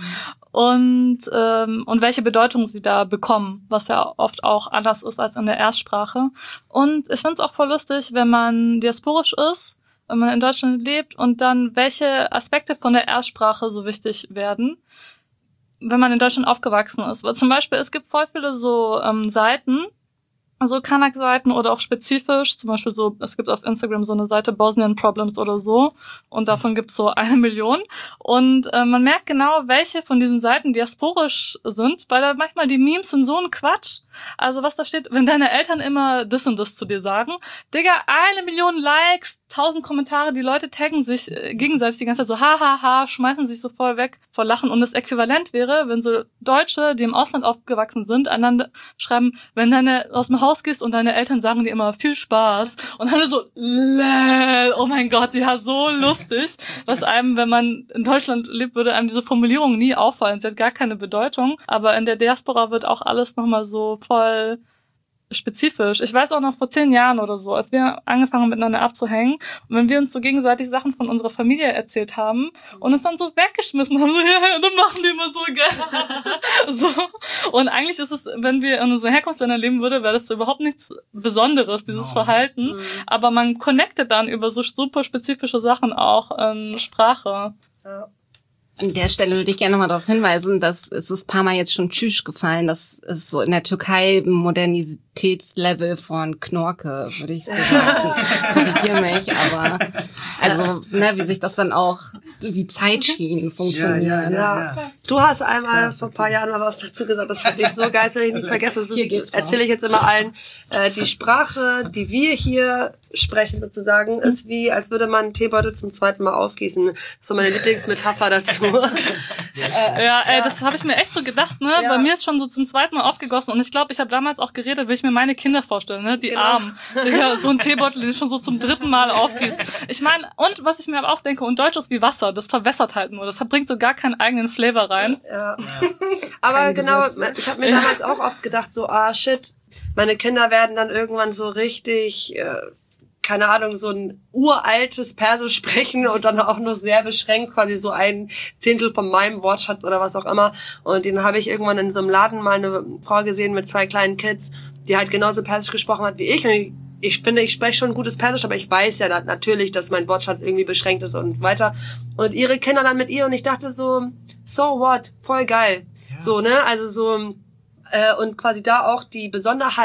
Speaker 1: und welche Bedeutung sie da bekommen, was ja oft auch anders ist als in der Erstsprache. Und ich finde es auch voll lustig, wenn man diasporisch ist, wenn man in Deutschland lebt, und dann welche Aspekte von der Erstsprache so wichtig werden, wenn man in Deutschland aufgewachsen ist. Weil zum Beispiel, es gibt voll viele so Seiten, so Kanak-Seiten oder auch spezifisch, zum Beispiel so, es gibt auf Instagram so eine Seite Bosnian Problems oder so, und davon gibt's so 1 Million, und man merkt genau, welche von diesen Seiten diasporisch sind, weil da manchmal die Memes sind so ein Quatsch. Also was da steht, wenn deine Eltern immer das und das zu dir sagen, Digga, 1 Million Likes, 1000 Kommentare, die Leute taggen sich gegenseitig die ganze Zeit so, ha, schmeißen sich so voll weg vor Lachen, und das Äquivalent wäre, wenn so Deutsche, die im Ausland aufgewachsen sind, einander schreiben, wenn deine aus dem Haus gehst und deine Eltern sagen dir immer viel Spaß, und dann so, oh mein Gott, ja, so lustig, was einem, wenn man in Deutschland lebt, würde einem diese Formulierung nie auffallen, sie hat gar keine Bedeutung, aber in der Diaspora wird auch alles nochmal so voll spezifisch. Ich weiß auch noch vor 10 Jahren oder so, als wir angefangen haben miteinander abzuhängen, und wenn wir uns so gegenseitig Sachen von unserer Familie erzählt haben und es dann so weggeschmissen haben, so, ja, dann machen die immer so gerne. So. Und eigentlich ist es, wenn wir in unseren Herkunftsländern leben würden, wäre das so überhaupt nichts Besonderes, dieses Verhalten. Aber man connectet dann über so super spezifische Sachen auch in Sprache.
Speaker 4: Ja.
Speaker 5: An der Stelle würde ich gerne nochmal darauf hinweisen, dass es ist ein paar Mal jetzt schon Tschüss gefallen, dass es so in der Türkei ein Modernitätslevel von Knorke, würde ich sagen. Korrigiere mich, aber also, ne, wie sich das dann auch wie Zeitschienen funktioniert.
Speaker 4: Ja. Du hast einmal vor ein paar Jahren mal was dazu gesagt, das finde ich so geil, das will ich nicht vergessen. Das erzähle ich jetzt immer allen. Die Sprache, die wir hier sprechen sozusagen, ist wie, als würde man einen Teebeutel zum zweiten Mal aufgießen. Das ist so meine Lieblingsmetapher dazu.
Speaker 1: Das habe ich mir echt so gedacht, ne? Ja. Bei mir ist schon so zum zweiten Mal aufgegossen, und ich glaube, ich habe damals auch geredet, will ich mir meine Kinder vorstellen, ne? Die Armen. Digga, so ein Teebeutel, den schon so zum 3. Mal aufgießt. Ich meine, und was ich mir aber auch denke, und Deutsch ist wie Wasser, das verwässert halt nur, das bringt so gar keinen eigenen Flavor rein.
Speaker 4: Ja. Aber genau, ich habe mir damals auch oft gedacht, so, shit, meine Kinder werden dann irgendwann so richtig, keine Ahnung, so ein uraltes Persisch sprechen und dann auch nur sehr beschränkt, quasi so 1/10 von meinem Wortschatz oder was auch immer. Und den habe ich irgendwann in so einem Laden mal eine Frau gesehen mit 2 kleinen Kids, die halt genauso Persisch gesprochen hat wie ich. Und ich finde, ich spreche schon gutes Persisch, aber ich weiß ja natürlich, dass mein Wortschatz irgendwie beschränkt ist und so weiter. Und ihre Kinder dann mit ihr, und ich dachte so what, voll geil. Ja. So, ne, also so, und quasi da auch die Besonderheit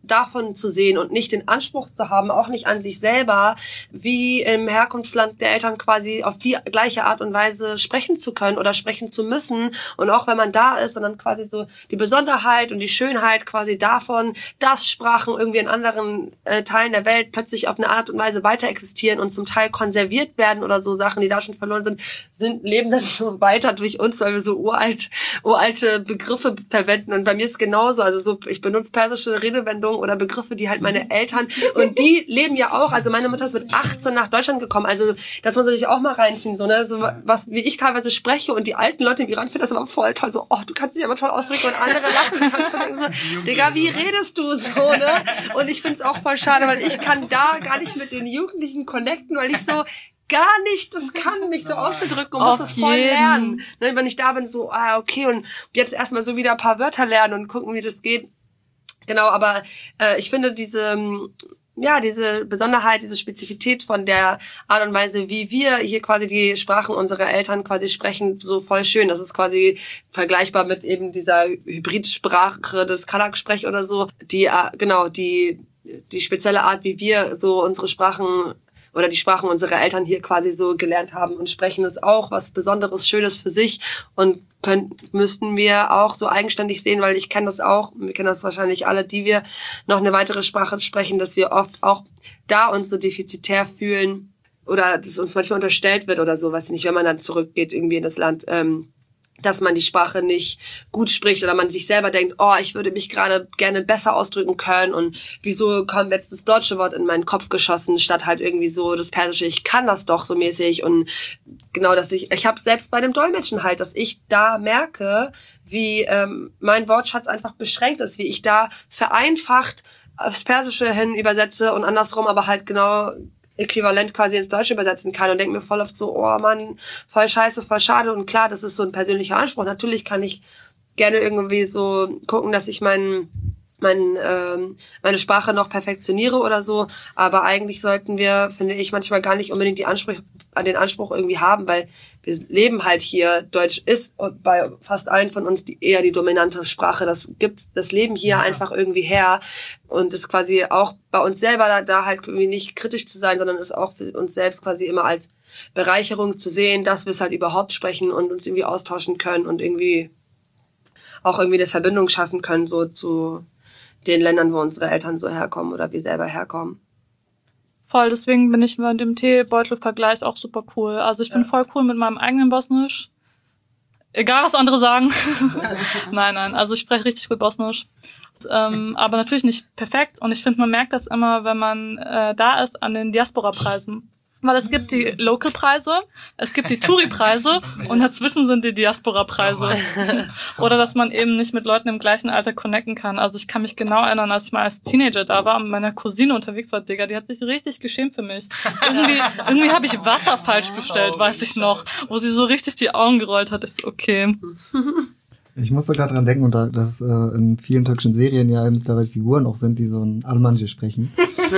Speaker 4: davon zu sehen und nicht den Anspruch zu haben, auch nicht an sich selber, wie im Herkunftsland der Eltern quasi auf die gleiche Art und Weise sprechen zu können oder sprechen zu müssen. Und auch wenn man da ist und dann quasi so die Besonderheit und die Schönheit quasi davon, dass Sprachen irgendwie in anderen Teilen der Welt plötzlich auf eine Art und Weise weiter existieren und zum Teil konserviert werden oder so Sachen, die da schon verloren sind, leben dann so weiter durch uns, weil wir so uralte Begriffe verwenden. Und bei mir ist genauso, also so, ich benutze persische Redewendungen oder Begriffe, die halt meine Eltern, und die leben ja auch, also meine Mutter ist mit 18 nach Deutschland gekommen, also das muss man sich auch mal reinziehen, so, ne, so was, wie ich teilweise spreche, und die alten Leute im Iran finden das aber voll toll, so, oh, du kannst dich aber toll ausdrücken, und andere lachen, so, Digga, wie redest du so, ne? Und ich find's auch voll schade, weil ich kann da gar nicht mit den Jugendlichen connecten, weil ich so gar nicht das kann, mich so auszudrücken, und muss das voll lernen. Ne, wenn ich da bin, so, okay, und jetzt erstmal so wieder ein paar Wörter lernen und gucken, wie das geht. Genau, aber ich finde diese Besonderheit, diese Spezifität von der Art und Weise, wie wir hier quasi die Sprachen unserer Eltern quasi sprechen, so voll schön. Das ist quasi vergleichbar mit eben dieser Hybridsprache des Kanak-Sprech oder so. Die spezielle Art, wie wir so unsere Sprachen oder die Sprachen unserer Eltern hier quasi so gelernt haben und sprechen, ist auch was Besonderes, Schönes für sich, und müssten wir auch so eigenständig sehen, weil ich kenne das auch, wir kennen das wahrscheinlich alle, die wir noch eine weitere Sprache sprechen, dass wir oft auch da uns so defizitär fühlen oder dass uns manchmal unterstellt wird oder so, weiß ich nicht, wenn man dann zurückgeht irgendwie in das Land, dass man die Sprache nicht gut spricht oder man sich selber denkt, oh, ich würde mich gerade gerne besser ausdrücken können, und wieso kommt jetzt das deutsche Wort in meinen Kopf geschossen, statt halt irgendwie so das Persische, ich kann das doch so mäßig. Und genau, dass ich habe selbst bei dem Dolmetschen halt, dass ich da merke, wie mein Wortschatz einfach beschränkt ist, wie ich da vereinfacht aufs Persische hin übersetze und andersrum aber halt genau äquivalent quasi ins Deutsche übersetzen kann, und denke mir voll oft so, oh Mann, voll scheiße, voll schade. Und klar, das ist so ein persönlicher Anspruch. Natürlich kann ich gerne irgendwie so gucken, dass ich meine Sprache noch perfektioniere oder so, aber eigentlich sollten wir, finde ich, manchmal gar nicht unbedingt den Anspruch irgendwie haben, weil wir leben halt hier, Deutsch ist bei fast allen von uns eher die dominante Sprache, das Leben hier einfach irgendwie her, und ist quasi auch bei uns selber da halt irgendwie nicht kritisch zu sein, sondern ist auch für uns selbst quasi immer als Bereicherung zu sehen, dass wir es halt überhaupt sprechen und uns irgendwie austauschen können und irgendwie auch irgendwie eine Verbindung schaffen können, so zu den Ländern, wo unsere Eltern so herkommen oder wir selber herkommen.
Speaker 1: Voll, deswegen bin ich mit dem Teebeutel-Vergleich auch super cool. Also ich bin voll cool mit meinem eigenen Bosnisch. Egal, was andere sagen. Nein, also ich spreche richtig gut Bosnisch. Aber natürlich nicht perfekt. Und ich finde, man merkt das immer, wenn man da ist, an den Diaspora-Preisen. Weil es gibt die Local-Preise, es gibt die Touri-Preise und dazwischen sind die Diaspora-Preise. Oder dass man eben nicht mit Leuten im gleichen Alter connecten kann. Also ich kann mich genau erinnern, als ich mal als Teenager da war und mit meiner Cousine unterwegs war, Digga, die hat sich richtig geschämt für mich. Irgendwie habe ich Wasser falsch bestellt, weiß ich noch, wo sie so richtig die Augen gerollt hat. Ich so, okay.
Speaker 2: Ich musste gerade dran denken, dass in vielen türkischen Serien ja mittlerweile Figuren auch sind, die so ein Almanji sprechen.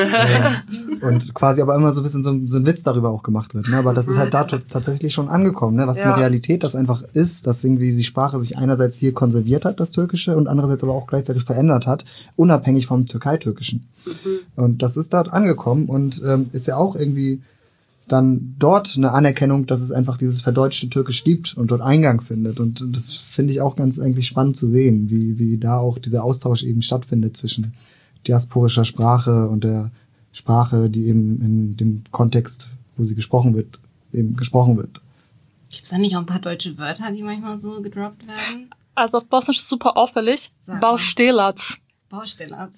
Speaker 2: Und quasi aber immer so ein bisschen so ein Witz darüber auch gemacht wird. Ne? Aber das ist halt da tatsächlich schon angekommen, ne? Was für eine Realität das einfach ist, dass irgendwie die Sprache sich einerseits hier konserviert hat, das Türkische, und andererseits aber auch gleichzeitig verändert hat, unabhängig vom Türkei-Türkischen. Und das ist dort angekommen und ist ja auch irgendwie dann dort eine Anerkennung, dass es einfach dieses verdeutschte Türkisch gibt und dort Eingang findet. Und das finde ich auch ganz eigentlich spannend zu sehen, wie da auch dieser Austausch eben stattfindet zwischen diasporischer Sprache und der Sprache, die eben in dem Kontext, wo sie gesprochen wird, eben gesprochen wird.
Speaker 5: Gibt es da nicht auch ein paar deutsche Wörter, die manchmal so gedroppt werden?
Speaker 1: Also auf Bosnisch ist super auffällig. Baustelac.
Speaker 5: Baustelac.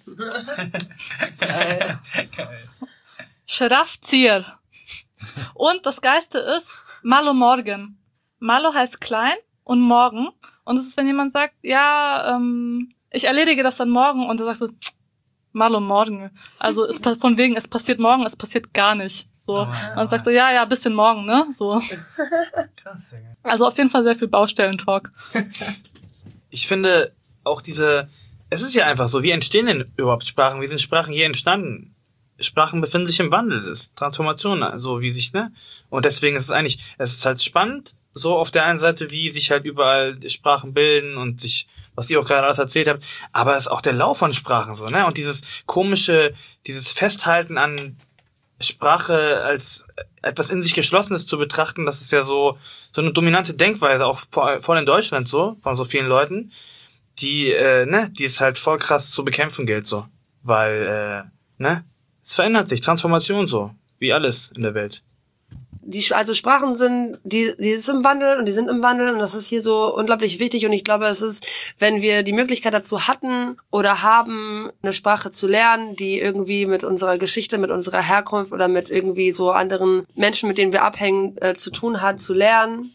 Speaker 1: Schrafzier. Und das Geiste ist Malo morgen. Malo heißt klein und morgen. Und es ist, wenn jemand sagt, ja, ich erledige das dann morgen, und du sagst so, Malo morgen. Also von wegen, es passiert morgen, es passiert gar nicht. So. Und dann sagst du, ja, bisschen morgen, ne? So.
Speaker 3: Krass, Digga.
Speaker 1: Also auf jeden Fall sehr viel Baustellentalk.
Speaker 3: Ich finde auch es ist ja einfach so, wie entstehen denn überhaupt Sprachen? Wie sind Sprachen hier entstanden? Sprachen befinden sich im Wandel, das ist Transformation, also wie sich, ne? Und deswegen ist es ist halt spannend, so auf der einen Seite, wie sich halt überall Sprachen bilden und sich, was ihr auch gerade alles erzählt habt, aber es ist auch der Lauf von Sprachen so, ne? Und dieses komische, dieses Festhalten an Sprache als etwas in sich Geschlossenes zu betrachten, das ist ja so eine dominante Denkweise, auch vor in Deutschland so, von so vielen Leuten, die es halt voll krass zu bekämpfen gilt so. Weil, es verändert sich, Transformation so, wie alles in der Welt.
Speaker 4: Also Sprachen sind, die ist im Wandel und die sind im Wandel und das ist hier so unglaublich wichtig und ich glaube, es ist, wenn wir die Möglichkeit dazu hatten oder haben, eine Sprache zu lernen, die irgendwie mit unserer Geschichte, mit unserer Herkunft oder mit irgendwie so anderen Menschen, mit denen wir abhängen, zu tun hat, zu lernen,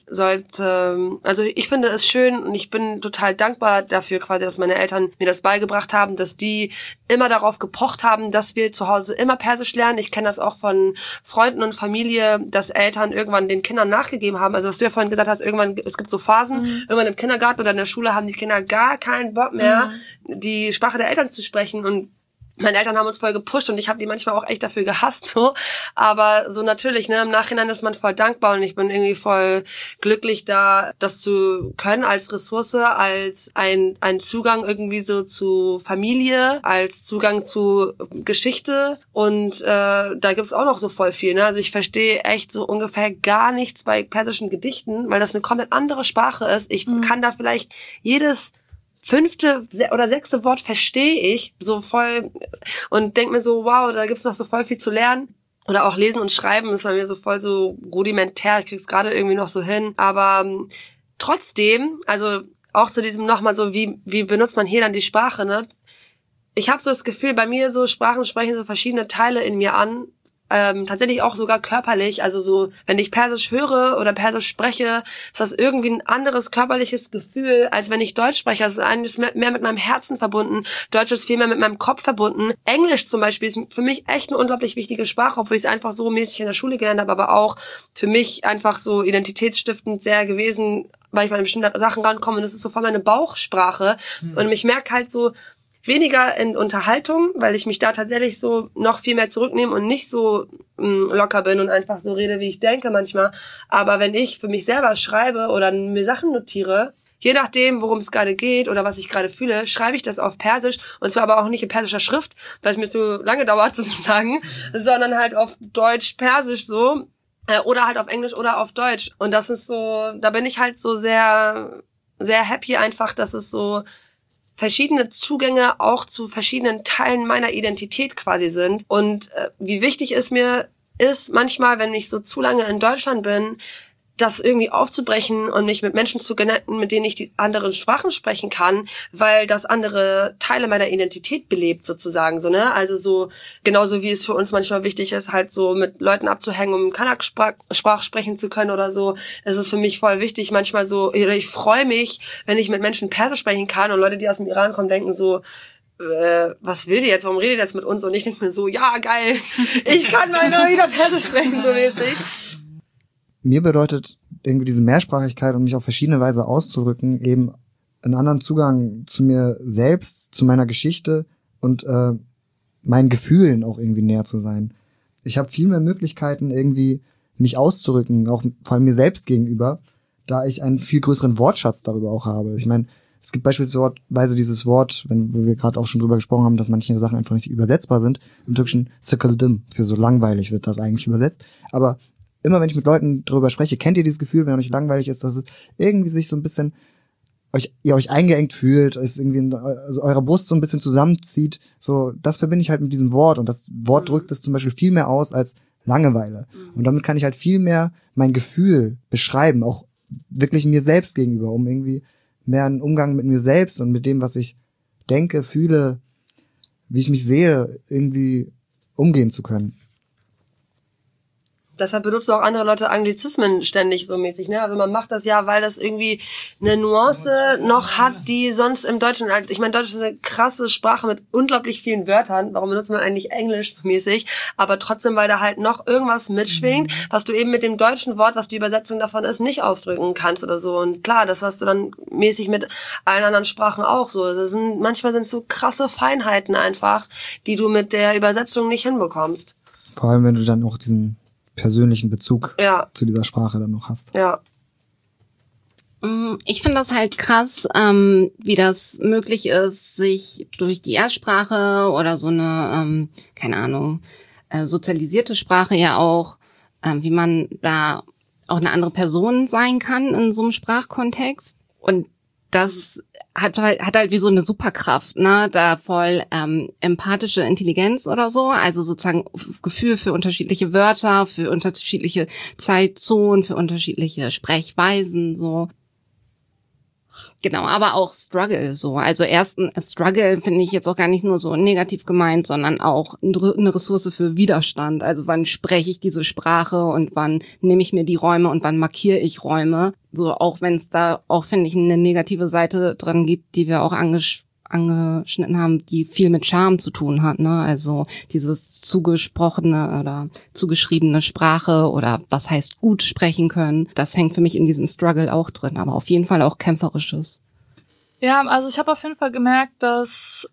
Speaker 4: also ich finde es schön und ich bin total dankbar dafür quasi, dass meine Eltern mir das beigebracht haben, dass die immer darauf gepocht haben, dass wir zu Hause immer Persisch lernen. Ich kenne das auch von Freunden und Familie, dass Eltern irgendwann den Kindern nachgegeben haben. Also was du ja vorhin gesagt hast, irgendwann, es gibt so Phasen, irgendwann im Kindergarten oder in der Schule haben die Kinder gar keinen Bock mehr, die Sprache der Eltern zu sprechen und meine Eltern haben uns voll gepusht und ich habe die manchmal auch echt dafür gehasst, so. Aber so natürlich, im Nachhinein ist man voll dankbar und ich bin irgendwie voll glücklich da, das zu können als Ressource, als ein Zugang irgendwie so zu Familie, als Zugang zu Geschichte und da gibt's auch noch so voll viel, ne? Also ich verstehe echt so ungefähr gar nichts bei persischen Gedichten, weil das eine komplett andere Sprache ist. Ich kann da vielleicht jedes 5. oder 6. Wort verstehe ich so voll und denk mir so, wow, da gibt's noch so voll viel zu lernen. Oder auch lesen und schreiben ist bei mir so voll so rudimentär. Ich krieg's gerade irgendwie noch so hin. Aber trotzdem, also auch zu diesem nochmal so, wie benutzt man hier dann die Sprache, ne? Ich habe so das Gefühl, bei mir so Sprachen sprechen so verschiedene Teile in mir an. Tatsächlich auch sogar körperlich, also so, wenn ich Persisch höre oder Persisch spreche, ist das irgendwie ein anderes körperliches Gefühl, als wenn ich Deutsch spreche. Also eines ist mehr mit meinem Herzen verbunden, Deutsch ist viel mehr mit meinem Kopf verbunden. Englisch zum Beispiel ist für mich echt eine unglaublich wichtige Sprache, obwohl ich es einfach so mäßig in der Schule gelernt habe, aber auch für mich einfach so identitätsstiftend sehr gewesen, weil ich mal an bestimmte Sachen rankomme und das ist so voll meine Bauchsprache und ich merke halt so, weniger in Unterhaltung, weil ich mich da tatsächlich so noch viel mehr zurücknehme und nicht so locker bin und einfach so rede, wie ich denke manchmal. Aber wenn ich für mich selber schreibe oder mir Sachen notiere, je nachdem, worum es gerade geht oder was ich gerade fühle, schreibe ich das auf Persisch und zwar aber auch nicht in persischer Schrift, weil es mir so lange dauert sozusagen, sondern halt auf Deutsch-Persisch so oder halt auf Englisch oder auf Deutsch. Und das ist so, da bin ich halt so sehr, sehr happy einfach, dass es so verschiedene Zugänge auch zu verschiedenen Teilen meiner Identität quasi sind. Und wie wichtig es mir ist, manchmal, wenn ich so zu lange in Deutschland bin, das irgendwie aufzubrechen und mich mit Menschen zu connecten, mit denen ich die anderen Sprachen sprechen kann, weil das andere Teile meiner Identität belebt sozusagen, so, ne? Also so, genauso wie es für uns manchmal wichtig ist, halt so mit Leuten abzuhängen, um Kanak-Sprach sprechen zu können oder so. Es ist für mich voll wichtig, manchmal so, ich freue mich, wenn ich mit Menschen Persisch sprechen kann und Leute, die aus dem Iran kommen, denken so, was will die jetzt? Warum redet die jetzt mit uns? Und ich denke mir so, ja, geil, ich kann mal wieder Persisch sprechen, so mäßig.
Speaker 2: Mir bedeutet irgendwie diese Mehrsprachigkeit und mich auf verschiedene Weise auszudrücken, eben einen anderen Zugang zu mir selbst, zu meiner Geschichte und meinen Gefühlen auch irgendwie näher zu sein. Ich habe viel mehr Möglichkeiten, irgendwie mich auszudrücken, auch vor allem mir selbst gegenüber, da ich einen viel größeren Wortschatz darüber auch habe. Ich meine, es gibt beispielsweise dieses Wort, wo wir gerade auch schon drüber gesprochen haben, dass manche Sachen einfach nicht übersetzbar sind. Im Türkischen sıkıldım, für so langweilig wird das eigentlich übersetzt. Aber immer wenn ich mit Leuten drüber spreche, kennt ihr dieses Gefühl, wenn euch langweilig ist, dass es irgendwie sich so ein bisschen, ihr euch eingeengt fühlt, es irgendwie also eure Brust so ein bisschen zusammenzieht. So, das verbinde ich halt mit diesem Wort und das Wort drückt es zum Beispiel viel mehr aus als Langeweile. Und damit kann ich halt viel mehr mein Gefühl beschreiben, auch wirklich mir selbst gegenüber, um irgendwie mehr einen Umgang mit mir selbst und mit dem, was ich denke, fühle, wie ich mich sehe, irgendwie umgehen zu können.
Speaker 4: Deshalb benutzen auch andere Leute Anglizismen ständig so mäßig, ne? Also man macht das ja, weil das irgendwie eine Nuance noch hat, die sonst im Deutschen halt, ich meine, Deutsch ist eine krasse Sprache mit unglaublich vielen Wörtern. Warum benutzt man eigentlich Englisch so mäßig? Aber trotzdem, weil da halt noch irgendwas mitschwingt, was du eben mit dem deutschen Wort, was die Übersetzung davon ist, nicht ausdrücken kannst oder so. Und klar, das hast du dann mäßig mit allen anderen Sprachen auch so. Manchmal sind es so krasse Feinheiten einfach, die du mit der Übersetzung nicht hinbekommst.
Speaker 2: Vor allem, wenn du dann auch diesen persönlichen Bezug zu dieser Sprache dann noch hast.
Speaker 4: Ja.
Speaker 5: Ich finde das halt krass, wie das möglich ist, sich durch die Erstsprache oder so eine, keine Ahnung, sozialisierte Sprache ja auch, wie man da auch eine andere Person sein kann in so einem Sprachkontext. Und das hat halt wie so eine Superkraft, ne, da voll empathische Intelligenz oder so, also sozusagen Gefühl für unterschiedliche Wörter, für unterschiedliche Zeitzonen, für unterschiedliche Sprechweisen, so. Genau, aber auch Struggle so. Also erstens, Struggle finde ich jetzt auch gar nicht nur so negativ gemeint, sondern auch eine Ressource für Widerstand. Also wann spreche ich diese Sprache und wann nehme ich mir die Räume und wann markiere ich Räume. So, auch wenn es da auch, finde ich, eine negative Seite dran gibt, die wir auch angeschnitten haben, die viel mit Charme zu tun hat, ne? Also dieses zugesprochene oder zugeschriebene Sprache oder was heißt gut sprechen können, das hängt für mich in diesem Struggle auch drin, aber auf jeden Fall auch Kämpferisches.
Speaker 1: Ja, also ich habe auf jeden Fall gemerkt, dass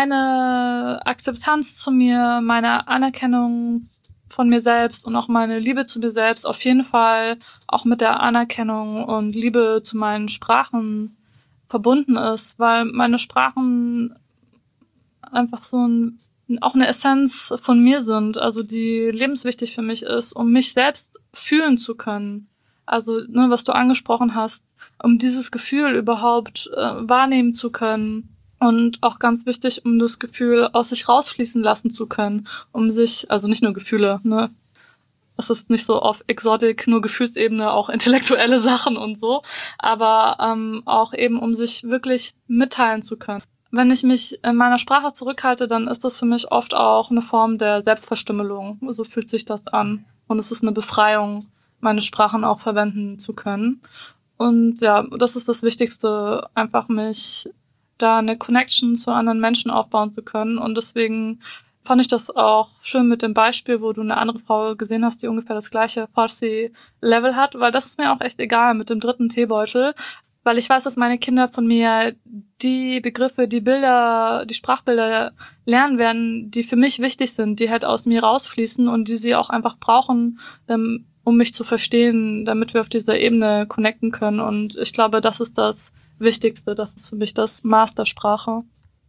Speaker 1: meine Akzeptanz zu mir, meine Anerkennung von mir selbst und auch meine Liebe zu mir selbst auf jeden Fall auch mit der Anerkennung und Liebe zu meinen Sprachen verbunden ist, weil meine Sprachen einfach so auch eine Essenz von mir sind, also die lebenswichtig für mich ist, um mich selbst fühlen zu können. Also, ne, was du angesprochen hast, um dieses Gefühl überhaupt wahrnehmen zu können und auch ganz wichtig, um das Gefühl aus sich rausfließen lassen zu können, um sich, also nicht nur Gefühle, ne, es ist nicht so auf Exotik, nur Gefühlsebene, auch intellektuelle Sachen und so, aber auch eben, um sich wirklich mitteilen zu können. Wenn ich mich in meiner Sprache zurückhalte, dann ist das für mich oft auch eine Form der Selbstverstümmelung. So fühlt sich das an. Und es ist eine Befreiung, meine Sprachen auch verwenden zu können. Und ja, das ist das Wichtigste, einfach mich da eine Connection zu anderen Menschen aufbauen zu können. Und deswegen fand ich das auch schön mit dem Beispiel, wo du eine andere Frau gesehen hast, die ungefähr das gleiche Farsi-Level hat, weil das ist mir auch echt egal mit dem 3. Teebeutel, weil ich weiß, dass meine Kinder von mir die Begriffe, die Bilder, die Sprachbilder lernen werden, die für mich wichtig sind, die halt aus mir rausfließen und die sie auch einfach brauchen, um mich zu verstehen, damit wir auf dieser Ebene connecten können. Und ich glaube, das ist das Wichtigste, das ist für mich das Maß der Sprache.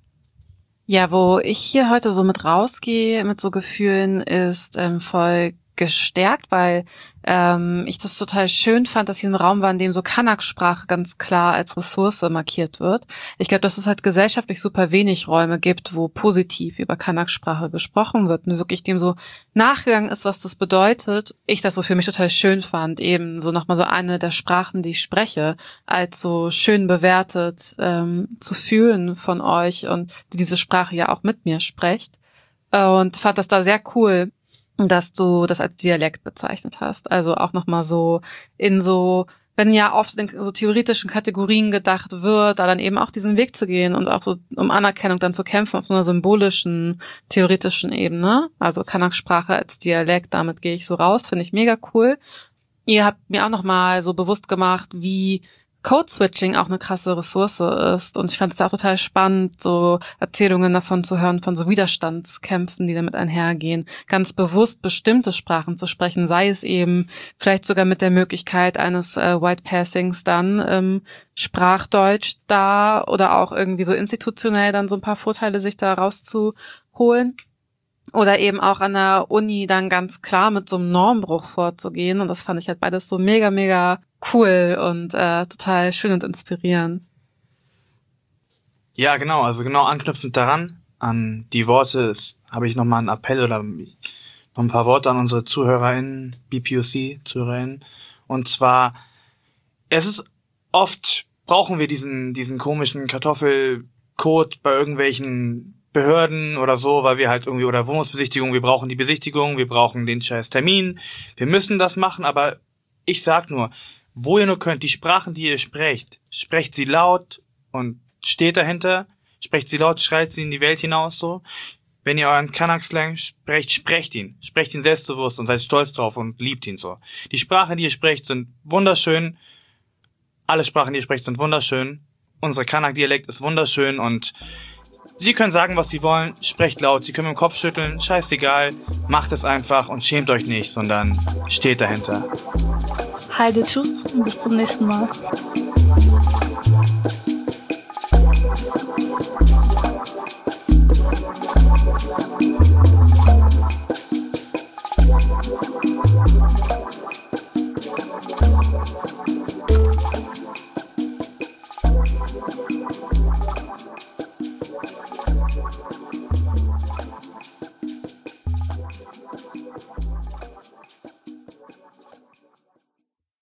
Speaker 6: Ja, wo ich hier heute so mit rausgehe, mit so Gefühlen, ist voll gestärkt, weil ich das total schön fand, dass hier ein Raum war, in dem so Kanak-Sprache ganz klar als Ressource markiert wird. Ich glaube, dass es halt gesellschaftlich super wenig Räume gibt, wo positiv über Kanak-Sprache gesprochen wird und wirklich dem so nachgegangen ist, was das bedeutet. Ich das so für mich total schön fand, eben so nochmal so eine der Sprachen, die ich spreche, als so schön bewertet zu fühlen von euch und die diese Sprache ja auch mit mir sprecht. Und fand das da sehr cool, dass du das als Dialekt bezeichnet hast. Also auch nochmal so in so, wenn ja oft in so theoretischen Kategorien gedacht wird, da dann eben auch diesen Weg zu gehen und auch so um Anerkennung dann zu kämpfen auf einer symbolischen, theoretischen Ebene. Also Kanak-Sprache als Dialekt, damit gehe ich so raus, finde ich mega cool. Ihr habt mir auch nochmal so bewusst gemacht, wie Code-Switching auch eine krasse Ressource ist. Und ich fand es auch total spannend, so Erzählungen davon zu hören, von so Widerstandskämpfen, die damit einhergehen. Ganz bewusst bestimmte Sprachen zu sprechen, sei es eben vielleicht sogar mit der Möglichkeit eines White Passings dann Sprachdeutsch da oder auch irgendwie so institutionell dann so ein paar Vorteile sich da rauszuholen. Oder eben auch an der Uni dann ganz klar mit so einem Normbruch vorzugehen. Und das fand ich halt beides so mega, mega cool und total schön und inspirierend.
Speaker 3: Ja, genau. Also genau anknüpfend daran, an die Worte, habe ich nochmal einen Appell oder noch ein paar Worte an unsere ZuhörerInnen, BPOC-ZuhörerInnen. Und zwar, es ist oft, brauchen wir diesen komischen Kartoffelcode bei irgendwelchen Behörden oder so, weil wir halt irgendwie, oder Wohnungsbesichtigung, wir brauchen die Besichtigung, wir brauchen den scheiß Termin, wir müssen das machen, aber ich sag nur, wo ihr nur könnt, die Sprachen, die ihr sprecht sie laut und steht dahinter, sprecht sie laut, schreit sie in die Welt hinaus, so. Wenn ihr euren Kanak-Slang sprecht ihn selbstbewusst und seid stolz drauf und liebt ihn so. Die Sprachen, die ihr sprecht, sind wunderschön, alle Sprachen, die ihr sprecht, sind wunderschön, unser Kanak-Dialekt ist wunderschön und Sie können sagen, was Sie wollen, sprecht laut, Sie können mit dem Kopf schütteln, scheißegal, macht es einfach und schämt euch nicht, sondern steht dahinter.
Speaker 1: Heide, tschüss und bis zum nächsten Mal.